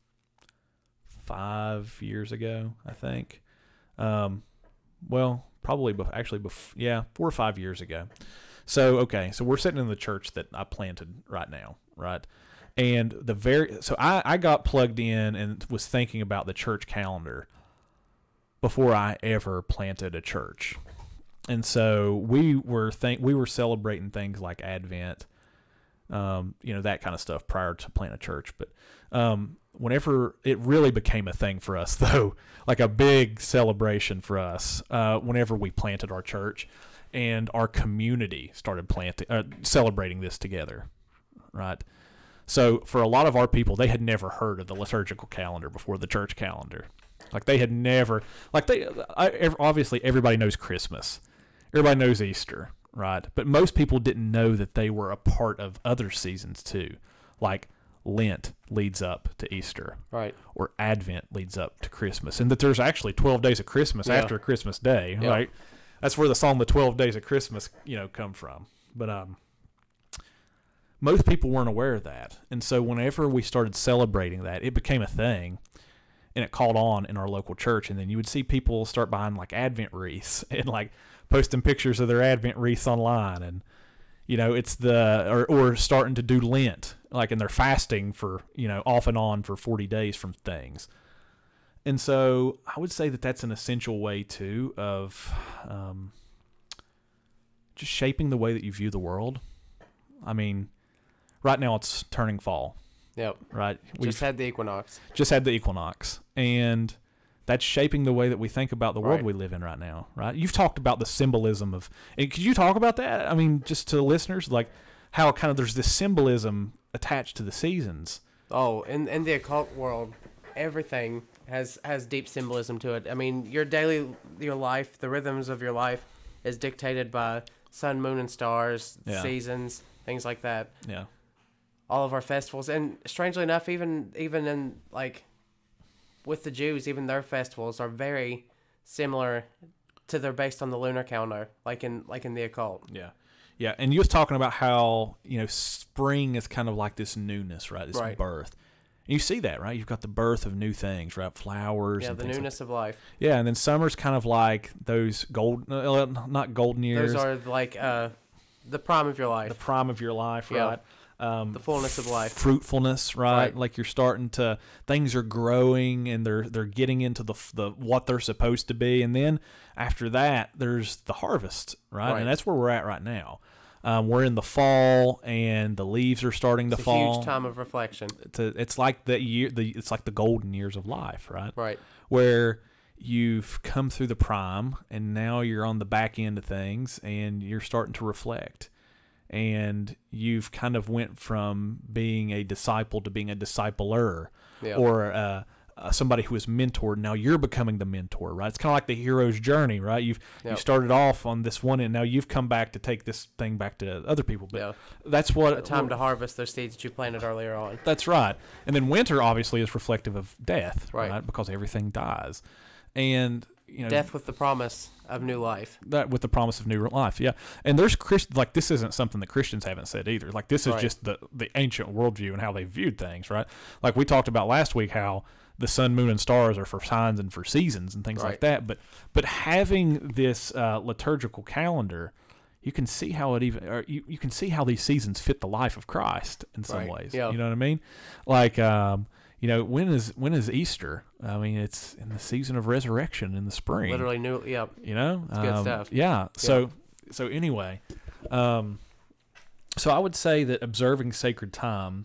five years ago, I think. Um, well, probably, bef- actually, bef- yeah, four or five years ago. So, okay, so we're sitting in the church that I planted right now, right? And the very, so I, I got plugged in and was thinking about the church calendar before I ever planted a church. And so we were think we were celebrating things like Advent, um, you know, that kind of stuff prior to planting a church. But um, whenever it really became a thing for us, though, like a big celebration for us, uh, whenever we planted our church and our community started planting, uh, celebrating this together, right? So for a lot of our people, they had never heard of the liturgical calendar before the church calendar. Like they had never, like they, I, obviously everybody knows Christmas. Everybody knows Easter, right? But most people didn't know that they were a part of other seasons too. Like Lent leads up to Easter. Right. Or Advent leads up to Christmas. And that there's actually twelve days of Christmas Yeah. after Christmas Day, Yeah. right? That's where the song, The twelve Days of Christmas, you know, come from. But, um, most people weren't aware of that. And so whenever we started celebrating that, it became a thing and it caught on in our local church. And then you would see people start buying like Advent wreaths and like posting pictures of their Advent wreaths online. And, you know, it's the, or, or starting to do Lent, like, and they're fasting for, you know, off and on for forty days from things. And so I would say that that's an essential way too of, um, just shaping the way that you view the world. I mean, right now it's turning fall, Yep. right? We've Just had the equinox. just had the equinox, and that's shaping the way that we think about the world Right. we live in right now, right? You've talked about the symbolism of, and could you talk about that? I mean, just to the listeners, like how kind of there's this symbolism attached to the seasons. Oh, in in the occult world, everything has has deep symbolism to it. I mean, your daily your life, the rhythms of your life, is dictated by sun, moon, and stars, Yeah. seasons, things like that. Yeah. All of our festivals, and strangely enough, even even in like with the Jews, even their festivals are very similar to they're based on the lunar calendar, like in like in the occult. Yeah. Yeah. And you was talking about how, you know, spring is kind of like this newness, right? This Right. birth. And you see that, right? You've got the birth of new things, right? Flowers. Yeah, and the things like- newness of life. Yeah. And then summer's kind of like those gold, uh, not golden years. Those are like uh, the prime of your the life, prime of your life, Yeah. right? Um, the fullness of life. fruitfulness, right? Right. Like you're starting to, things are growing and they're they're getting into the the what they're supposed to be, and then after that, there's the harvest, right? Right. And that's where we're at right now. Um, we're in the fall, and the leaves are starting It's to a fall. huge time of reflection. It's, a- it's like the year, the it's like the golden years of life, right? Right. Where you've come through the prime, and now you're on the back end of things, and you're starting to reflect. And you've kind of went from being a disciple to being a discipler, Yeah. or uh, uh, somebody who is mentored. Now you're becoming the mentor, right? It's kind of like the hero's journey, right? You've you Yep. started off on this one, and now you've come back to take this thing back to other people. But Yeah. that's what A time to harvest those seeds that you planted earlier on. that's right. And then winter obviously is reflective of death, Right. right? Because everything dies. And you know, death with the promise of new life. That with the promise of new life, yeah. And there's Christ like this isn't something that Christians haven't said either. Like this is Right. just the the ancient worldview and how they viewed things, right? Like we talked about last week, how the sun, moon, and stars are for signs and for seasons and things Right. like that. But but having this uh, liturgical calendar, you can see how it even or you, you can see how these seasons fit the life of Christ in some Right. ways. Yeah. You know what I mean? Like um, you know, when is when is Easter? I mean, it's in the season of resurrection in the spring. Literally new. Yeah. You know, It's good Um, stuff. Yeah. So so anyway, um, so I would say that observing sacred time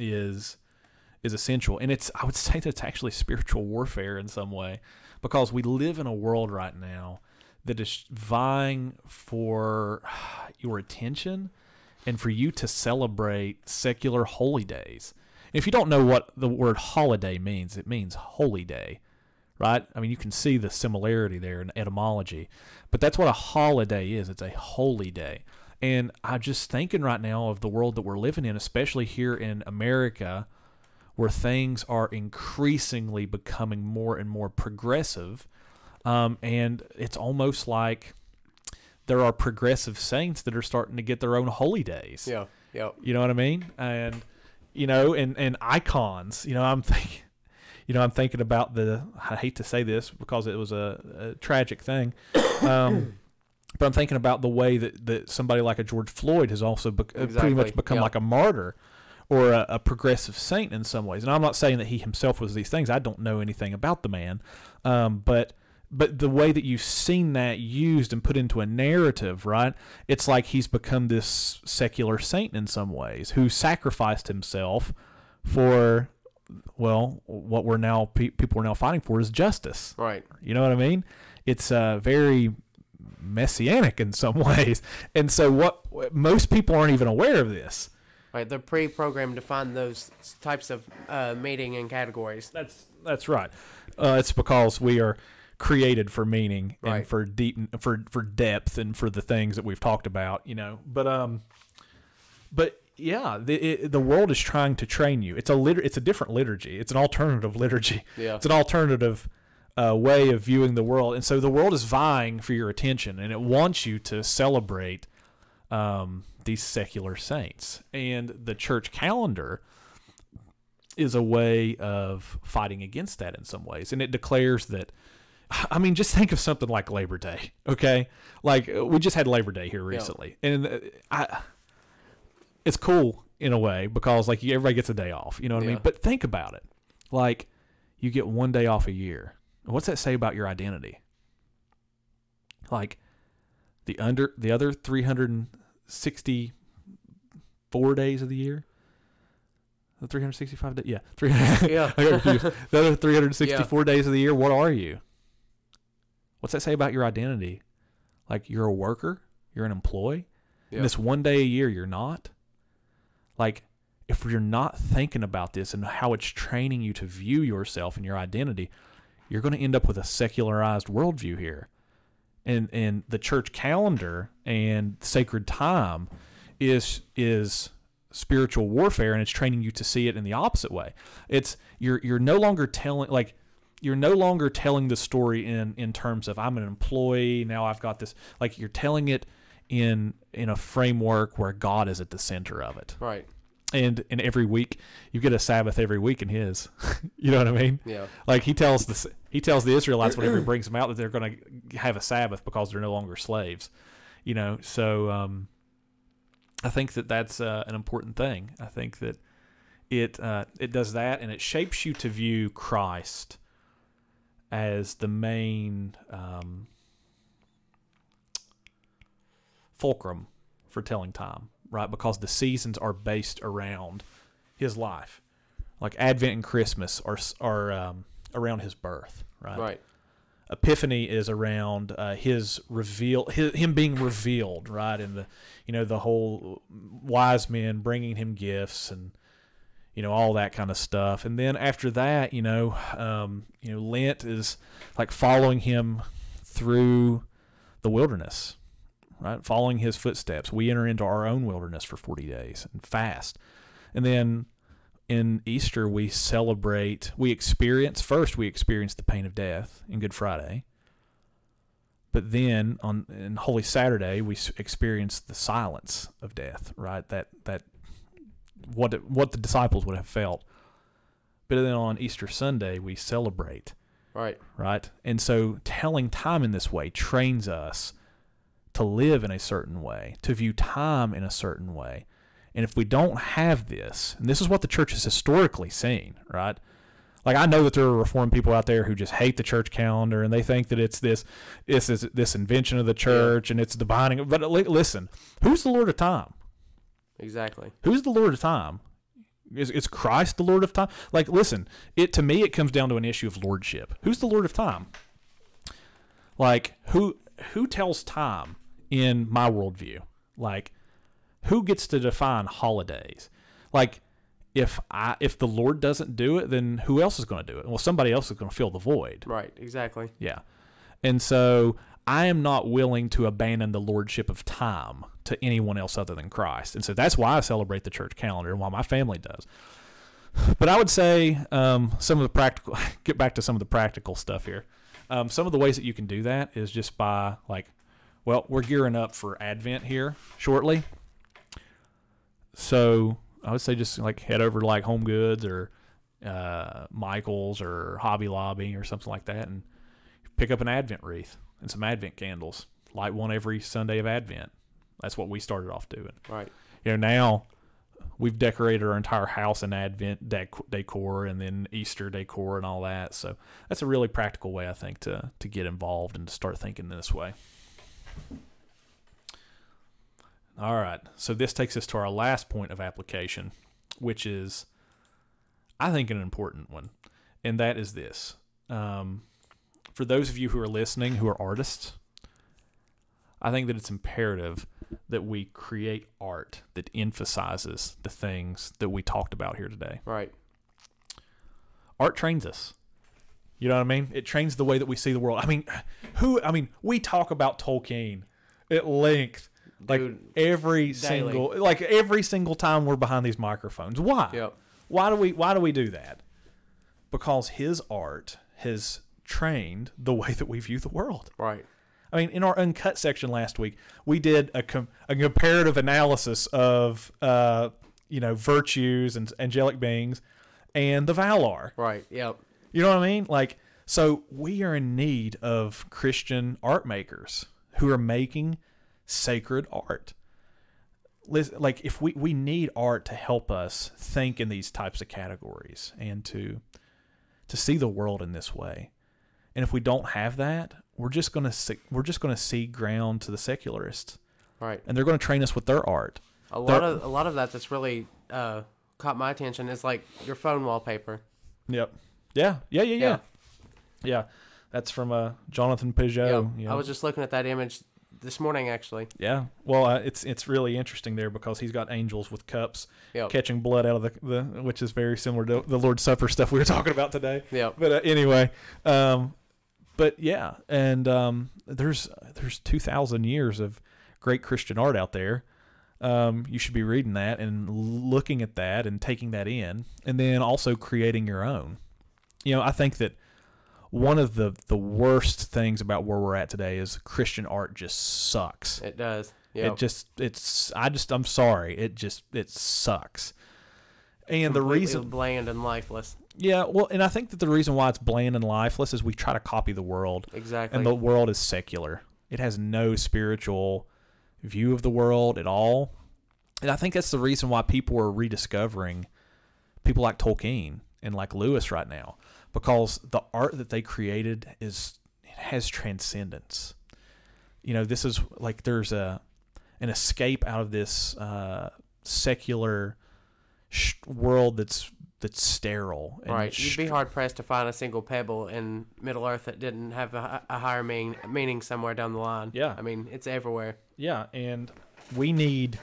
is is essential, and it's I would say that it's actually spiritual warfare in some way, because we live in a world right now that is vying for your attention and for you to celebrate secular holy days. If you don't know what the word holiday means, it means holy day, right? I mean, you can see the similarity there in etymology, but that's what a holiday is. It's a holy day. And I'm just thinking right now of the world that we're living in, especially here in America, where things are increasingly becoming more and more progressive. Um, and it's almost like there are progressive saints that are starting to get their own holy days. Yeah. Yeah. You know what I mean? And you know, and, and icons. You know, I'm thinking, you know, I'm thinking about the. I hate to say this because it was a, a tragic thing, um, but I'm thinking about the way that, that somebody like a George Floyd has also be- Exactly. pretty much become Yeah. like a martyr or a, a progressive saint in some ways. And I'm not saying that he himself was these things. I don't know anything about the man, um, but. But the way that you've seen that used and put into a narrative, right? It's like he's become this secular saint in some ways who sacrificed himself for, well, what we're now pe- people are now fighting for is justice. Right. You know what I mean? It's uh, very messianic in some ways, and so what most people aren't even aware of this. Right. They're pre-programmed to find those types of uh, meaning and categories. That's that's right. Uh, it's because we are created for meaning and Right. for deep for for depth and for the things that we've talked about, you know. But um, but yeah, the it, the world is trying to train you. It's a liter- It's a different liturgy. It's an alternative liturgy. Yeah. It's an alternative uh, way of viewing the world, and so the world is vying for your attention, and it wants you to celebrate um, these secular saints. And the church calendar is a way of fighting against that in some ways, and it declares that. I mean, just think of something like Labor Day, okay? Like, we just had Labor Day here recently, and uh, I, it's cool in a way because, like, everybody gets a day off, you know what I Yeah. mean? But think about it. Like, you get one day off a year. What's that say about your identity? Like, the under the other three hundred sixty-four days of the year? The three hundred sixty-five days? Yeah. three hundred Yeah. I got confused. The other three hundred sixty-four days of the year, what are you? What's that say about your identity? Like, you're a worker? You're an employee? Yeah. And this one day a year, you're not? Like, if you're not thinking about this and how it's training you to view yourself and your identity, you're going to end up with a secularized worldview here. And and the church calendar and sacred time is is spiritual warfare, and it's training you to see it in the opposite way. It's you're you're no longer telling like you're no longer telling the story in in terms of I'm an employee, now I've got this, like you're telling it in in a framework where God is at the center of it. Right. And and every week you get a Sabbath every week in his. You know what I mean? Yeah. Like he tells the he tells the Israelites whenever he brings them out that they're going to have a Sabbath because they're no longer slaves. You know, so um, I think that that's uh, an important thing. I think that it uh, it does that, and it shapes you to view Christ as the main um, fulcrum for telling time, right? Because the seasons are based around his life. Like Advent and Christmas are are um, around his birth, right? Right. Epiphany is around uh, his reveal, his, him being revealed, right? And the, you know, the whole wise men bringing him gifts and, you know, all that kind of stuff. And then after that, you know, um, you know, Lent is like following him through the wilderness, right? Following his footsteps. We enter into our own wilderness for forty days and fast. And then in Easter, we celebrate, we experience, first we experience the pain of death in Good Friday, But then on in Holy Saturday, we s- experience the silence of death, right? That that what it, what the disciples would have felt. But then on Easter Sunday, we celebrate, Right. right? And so telling time in this way trains us to live in a certain way, to view time in a certain way. And if we don't have this, and this is what the church has historically seen, right? Like, I know that there are Reformed people out there who just hate the church calendar, and they think that it's this, this is this invention of the church, yeah. and it's the binding. But li- listen, who's the Lord of time? Exactly. Who's the Lord of time? Is, is Christ the Lord of time? Like, listen, it to me, it comes down to an issue of lordship. Who's the Lord of time? Like, who who tells time in my worldview? Like, who gets to define holidays? Like, if I if the Lord doesn't do it, then who else is going to do it? Well, somebody else is going to fill the void. Right, exactly. Yeah. And so I am not willing to abandon the lordship of time to anyone else other than Christ. And so that's why I celebrate the church calendar and why my family does. But I would say um, some of the practical, get back to some of the practical stuff here. Um, some of the ways that you can do that is just by, like, well, we're gearing up for Advent here shortly. So I would say just like head over to like Home Goods or uh, Michael's or Hobby Lobby or something like that and pick up an Advent wreath and some Advent candles. Light one every Sunday of Advent. That's what we started off doing. Right. You know, now we've decorated our entire house in Advent dec- decor and then Easter decor and all that. So that's a really practical way, I think, to to get involved and to start thinking this way. All right. So this takes us to our last point of application, which is, I think, an important one. And that is this. Um, for those of you who are listening who are artists, I think that it's imperative that we create art that emphasizes the things that we talked about here today. Right. Art trains us. You know what I mean? It trains the way that we see the world. I mean, who? I mean, we talk about Tolkien at length, like Dude, every daily. single, like every single time we're behind these microphones. Why? Yep. Why do we? Why do we do that? Because his art has trained the way that we view the world. Right. I mean, in our Uncut section last week, we did a, com- a comparative analysis of, uh, you know, virtues and angelic beings and the Valar. Right. Yep. You know what I mean? Like, so we are in need of Christian art makers who are making sacred art. Listen, like, if we, we need art to help us think in these types of categories and to to see the world in this way. And if we don't have that, we're just gonna see, we're just gonna see ground to the secularists, Right. and they're gonna train us with their art. A lot They're- of a lot of that that's really uh, caught my attention is like your phone wallpaper. Yep. Yeah. Yeah. Yeah. Yeah. Yeah. Yeah. That's from uh, Jonathan Peugeot. Yep. you I know. was just looking at that image this morning, actually. Yeah. Well, uh, it's it's really interesting there because he's got angels with cups Yep. catching blood out of the, the which is very similar to the Lord's Supper stuff we were talking about today. Yep. But uh, anyway, um, but yeah, and um, there's there's two thousand years of great Christian art out there. Um, you should be reading that and looking at that and taking that in, and then also creating your own. You know, I think that one of the, the worst things about where we're at today is Christian art just sucks. It does. Yep. It just it's I just I'm sorry. It just it sucks. And the Completely reason bland and lifeless. Yeah, well, and I think that the reason why it's bland and lifeless is we try to copy the world. Exactly. And the world is secular. It has no spiritual view of the world at all. And I think that's the reason why people are rediscovering people like Tolkien and like Lewis right now, because the art that they created is it has transcendence. You know, this is like there's a an escape out of this uh, secular sh- world that's that's sterile. And Right. sh- You'd be hard pressed to find a single pebble in Middle Earth that didn't have a, a higher meaning, meaning somewhere down the line. Yeah. I mean, it's everywhere. Yeah, and we need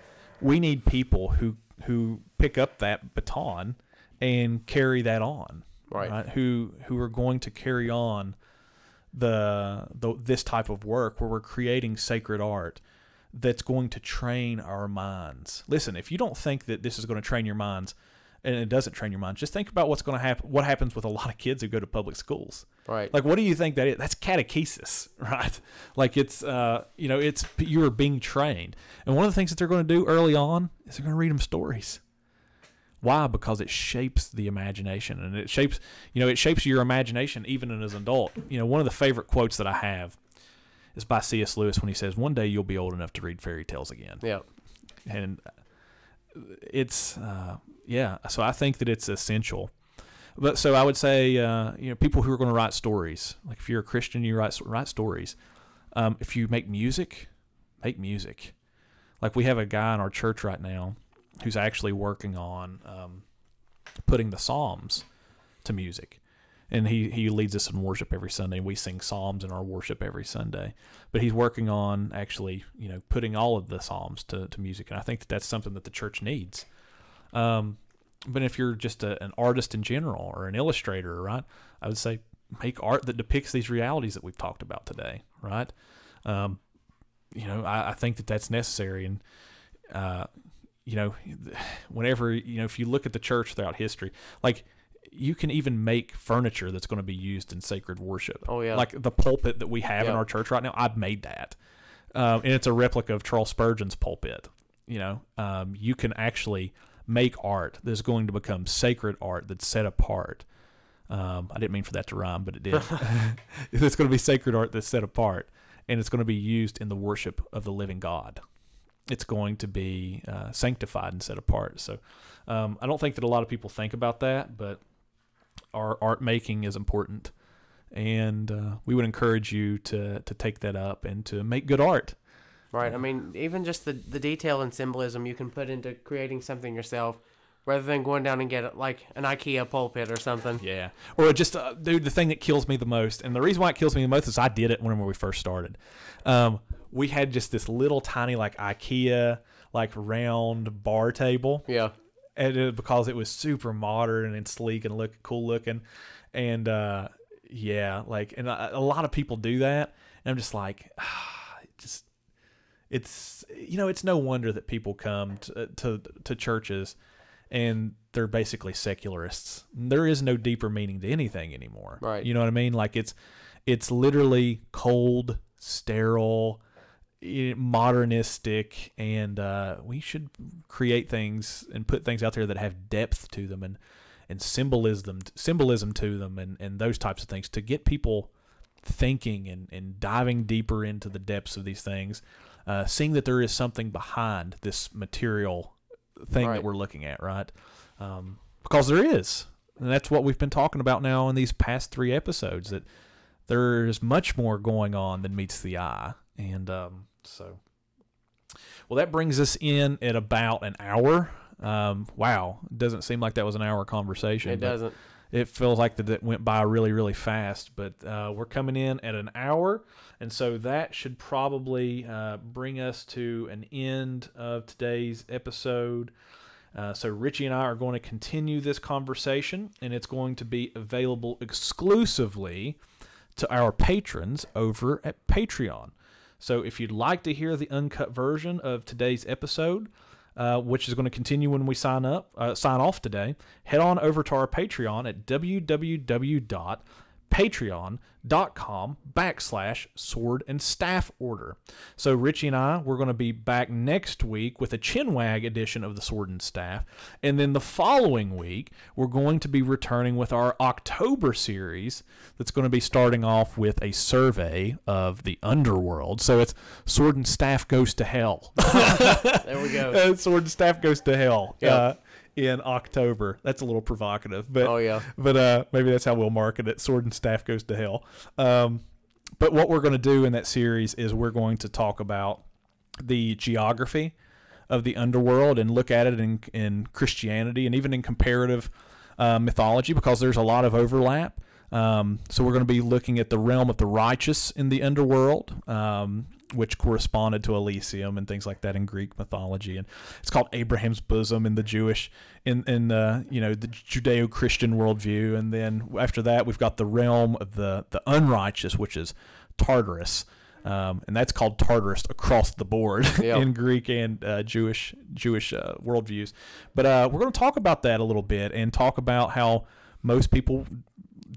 we need people who who pick up that baton and carry that on. Right. Who who are going to carry on the the this type of work where we're creating sacred art that's going to train our minds. Listen, if you don't think that this is going to train your minds, and it doesn't train your minds, just think about what's going to happen. What happens with a lot of kids who go to public schools? Right. Like, what do you think that is? That's catechesis, right? Like, it's, uh, you know, it's, you are being trained. And one of the things that they're going to do early on is they're going to read them stories. Why? Because it shapes the imagination, and it shapes, you know, it shapes your imagination even as an adult. You know, one of the favorite quotes that I have is by C S Lewis when he says, "One day you'll be old enough to read fairy tales again." Yeah. And it's, uh, yeah, so I think that it's essential. But so I would say, uh, you know, people who are going to write stories, like if you're a Christian, you write write stories. Um, if you make music, make music. Like we have a guy in our church right now who's actually working on um, putting the Psalms to music. And he, he leads us in worship every Sunday. We sing Psalms in our worship every Sunday. But he's working on actually, you know, putting all of the Psalms to, to music. And I think that that's something that the church needs. Um, but if you're just a, an artist in general or an illustrator, right, I would say make art that depicts these realities that we've talked about today, right? Um, you know, I, I think that that's necessary. And, uh, you know, whenever, you know, if you look at the church throughout history, like you can even make furniture that's going to be used in sacred worship. Oh, yeah. Like the pulpit that we have yeah. in our church right now, I've made that. Um, and it's a replica of Charles Spurgeon's pulpit. You know, um, you can actually make art that's going to become sacred art that's set apart. Um, I didn't mean for that to rhyme, but it did. It's going to be sacred art that's set apart, and it's going to be used in the worship of the living God. It's going to be uh, sanctified and set apart. So um, I don't think that a lot of people think about that, but our art making is important. And uh, we would encourage you to to take that up and to make good art. Right. I mean, even just the, the detail and symbolism you can put into creating something yourself rather than going down and get like an IKEA pulpit or something. Yeah. Or just, uh, dude, the thing that kills me the most, and the reason why it kills me the most is I did it whenever we first started. Um, we had just this little tiny like IKEA like round bar table. Yeah. And it, because it was super modern and sleek and look cool looking. And uh, yeah, like, and a, a lot of people do that. And I'm just like, ah, it just, it's, you know, it's no wonder that people come to, to, to churches and they're basically secularists. There is no deeper meaning to anything anymore. Right. You know what I mean? Like it's, it's literally cold, sterile, modernistic, and uh, we should create things and put things out there that have depth to them and, and symbolism, symbolism to them and, and those types of things to get people thinking and, and diving deeper into the depths of these things, uh, seeing that there is something behind this material thing right. that we're looking at, right? Um, because there is. And that's what we've been talking about now in these past three episodes, that there's much more going on than meets the eye. And um, so, well, that brings us in at about an hour. Um, wow. It doesn't seem like that was an hour conversation. It doesn't. It feels like that it went by really, really fast. But uh, we're coming in at an hour. And so that should probably uh, bring us to an end of today's episode. Uh, so Richie and I are going to continue this conversation, and it's going to be available exclusively to our patrons over at Patreon. So if you'd like to hear the uncut version of today's episode, uh, which is going to continue when we sign up, uh, sign off today, head on over to our Patreon at www.patreon.com backslash sword and staff order. So Richie and I, we're going to be back next week with a Chinwag edition of the Sword and Staff. And then the following week, we're going to be returning with our October series that's going to be starting off with a survey of the underworld. So it's Sword and Staff Goes to Hell. There we go. Uh, Sword and Staff Goes to Hell. Yep. Uh, in October. That's a little provocative, but oh yeah, but uh, maybe that's how we'll market it. Sword and Staff Goes to Hell. Um, but what we're going to do in that series is we're going to talk about the geography of the underworld and look at it in, in Christianity and even in comparative uh, mythology, because there's a lot of overlap. Um, so we're going to be looking at the realm of the righteous in the underworld, um, which corresponded to Elysium and things like that in Greek mythology, and it's called Abraham's bosom in the Jewish, in in uh, you know the Judeo-Christian worldview. And then after that, we've got the realm of the the unrighteous, which is Tartarus, um, and that's called Tartarus across the board Yep. in Greek and uh, Jewish Jewish uh, worldviews. But uh, we're going to talk about that a little bit and talk about how most people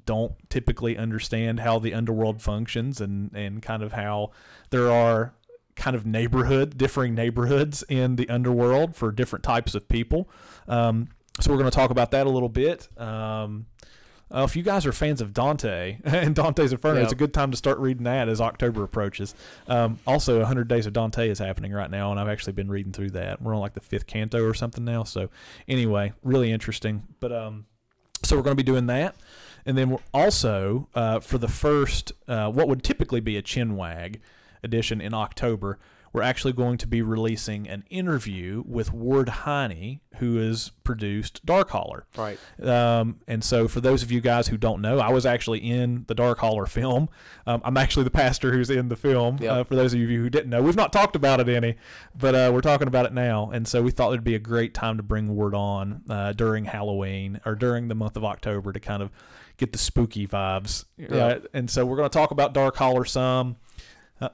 don't typically understand how the underworld functions, and, and kind of how there are kind of neighborhood, differing neighborhoods in the underworld for different types of people. Um, so we're going to talk about that a little bit. Um, uh, if you guys are fans of Dante and Dante's Inferno, Yep. it's a good time to start reading that as October approaches. Um, also, one hundred Days of Dante is happening right now, and I've actually been reading through that. We're on like the fifth canto or something now. So anyway, really interesting. But um, so we're going to be doing that. And then we're also, uh, for the first, uh, what would typically be a Chinwag edition in October, we're actually going to be releasing an interview with Ward Heine, who has produced Dark Holler. Right. Um, and so for those of you guys who don't know, I was actually in the Dark Holler film. Um, I'm actually the pastor who's in the film. Yep. Uh, for those of you who didn't know, we've not talked about it any, but uh, we're talking about it now. And so we thought it'd be a great time to bring Ward on uh, during Halloween or during the month of October to kind of get the spooky vibes. Yep. Right. And so we're going to talk about Dark Holler some. Uh,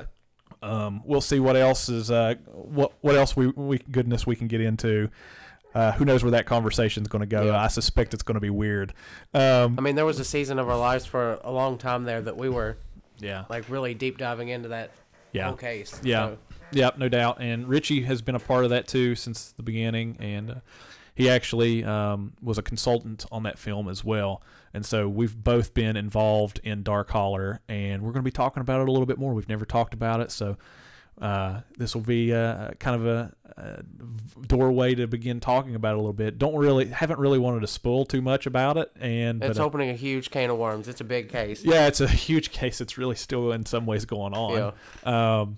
um, we'll see what else is uh, what what else we, we goodness we can get into. Uh, who knows where that conversation is going to go? Yeah. I suspect it's going to be weird. Um, I mean, there was a season of our lives for a long time there that we were yeah, like really deep diving into that yeah, whole case. yeah, So, yeah, no doubt. And Richie has been a part of that too since the beginning, and uh, he actually um, was a consultant on that film as well. And so we've both been involved in Dark Holler, and we're going to be talking about it a little bit more. We've never talked about it, so uh, this will be uh, kind of a, a doorway to begin talking about it a little bit. Don't really, haven't really wanted to spoil too much about it, and it's but, uh, opening a huge can of worms. It's a big case. yeah, it's a huge case. It's really still in some ways going on. Yeah. Um,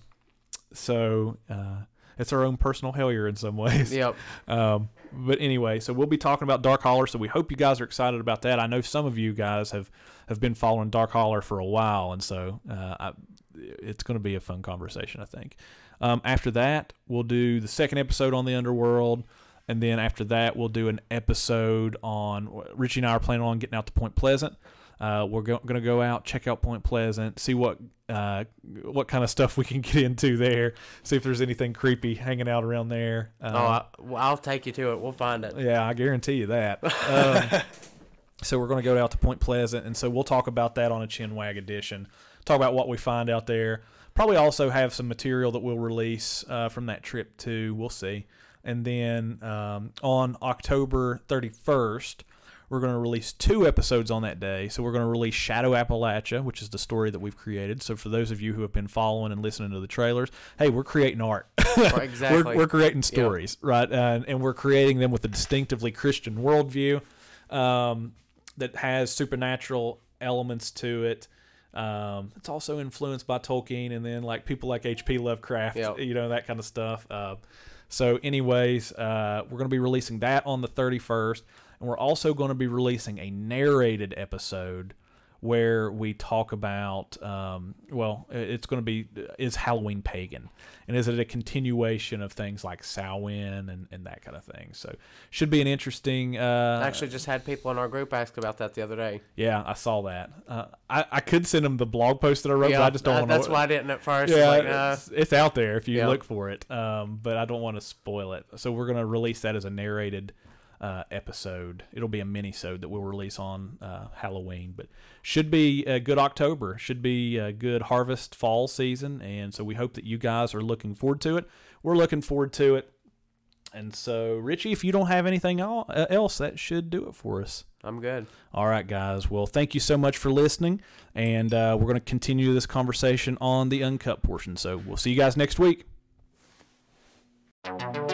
so uh, it's our own personal Hellier in some ways. Yep. Um, but anyway, so we'll be talking about Dark Holler, so we hope you guys are excited about that. I know some of you guys have, have been following Dark Holler for a while, and so uh, I, it's going to be a fun conversation, I think. Um, after that, we'll do the second episode on the Underworld, and then after that, we'll do an episode on, Richie and I are planning on getting out to Point Pleasant. Uh, we're go- going to go out, check out Point Pleasant, see what uh, what kind of stuff we can get into there, see if there's anything creepy hanging out around there. Um, oh, I, well, I'll take you to it. We'll find it. yeah, I guarantee you that. Um, so we're going to go out to Point Pleasant, and so we'll talk about that on a Chinwag edition, talk about what we find out there. Probably also have some material that we'll release uh, from that trip too. We'll see. And then um, on October thirty-first, we're going to release two episodes on that day. So we're going to release Shadow Appalachia, which is the story that we've created. So for those of you who have been following and listening to the trailers, hey, we're creating art. Right, exactly. we're, we're creating stories, yep. right? Uh, and we're creating them with a distinctively Christian worldview um, that has supernatural elements to it. Um, it's also influenced by Tolkien and then like people like H P Lovecraft, yep. you know, that kind of stuff. Uh, so anyways, uh, we're going to be releasing that on the thirty-first. And we're also going to be releasing a narrated episode where we talk about, um, well, it's going to be, is Halloween pagan? And is it a continuation of things like Samhain and, and that kind of thing? So should be an interesting... Uh, I actually just had people in our group ask about that the other day. Yeah, I saw that. Uh, I, I could send them the blog post that I wrote, yeah, but I just don't uh, want to... That's why I didn't at first. Yeah, like, uh, it's, it's out there if you yeah. look for it, um, but I don't want to spoil it. So we're going to release that as a narrated Uh, episode. It'll be a mini-sode that we'll release on uh, Halloween, but should be a good October, should be a good harvest fall season, and so we hope that you guys are looking forward to it. We're looking forward to it, and so Richie, if you don't have anything else, that should do it for us. I'm good. All right, guys. Well, thank you so much for listening, and uh, we're going to continue this conversation on the uncut portion, so we'll see you guys next week.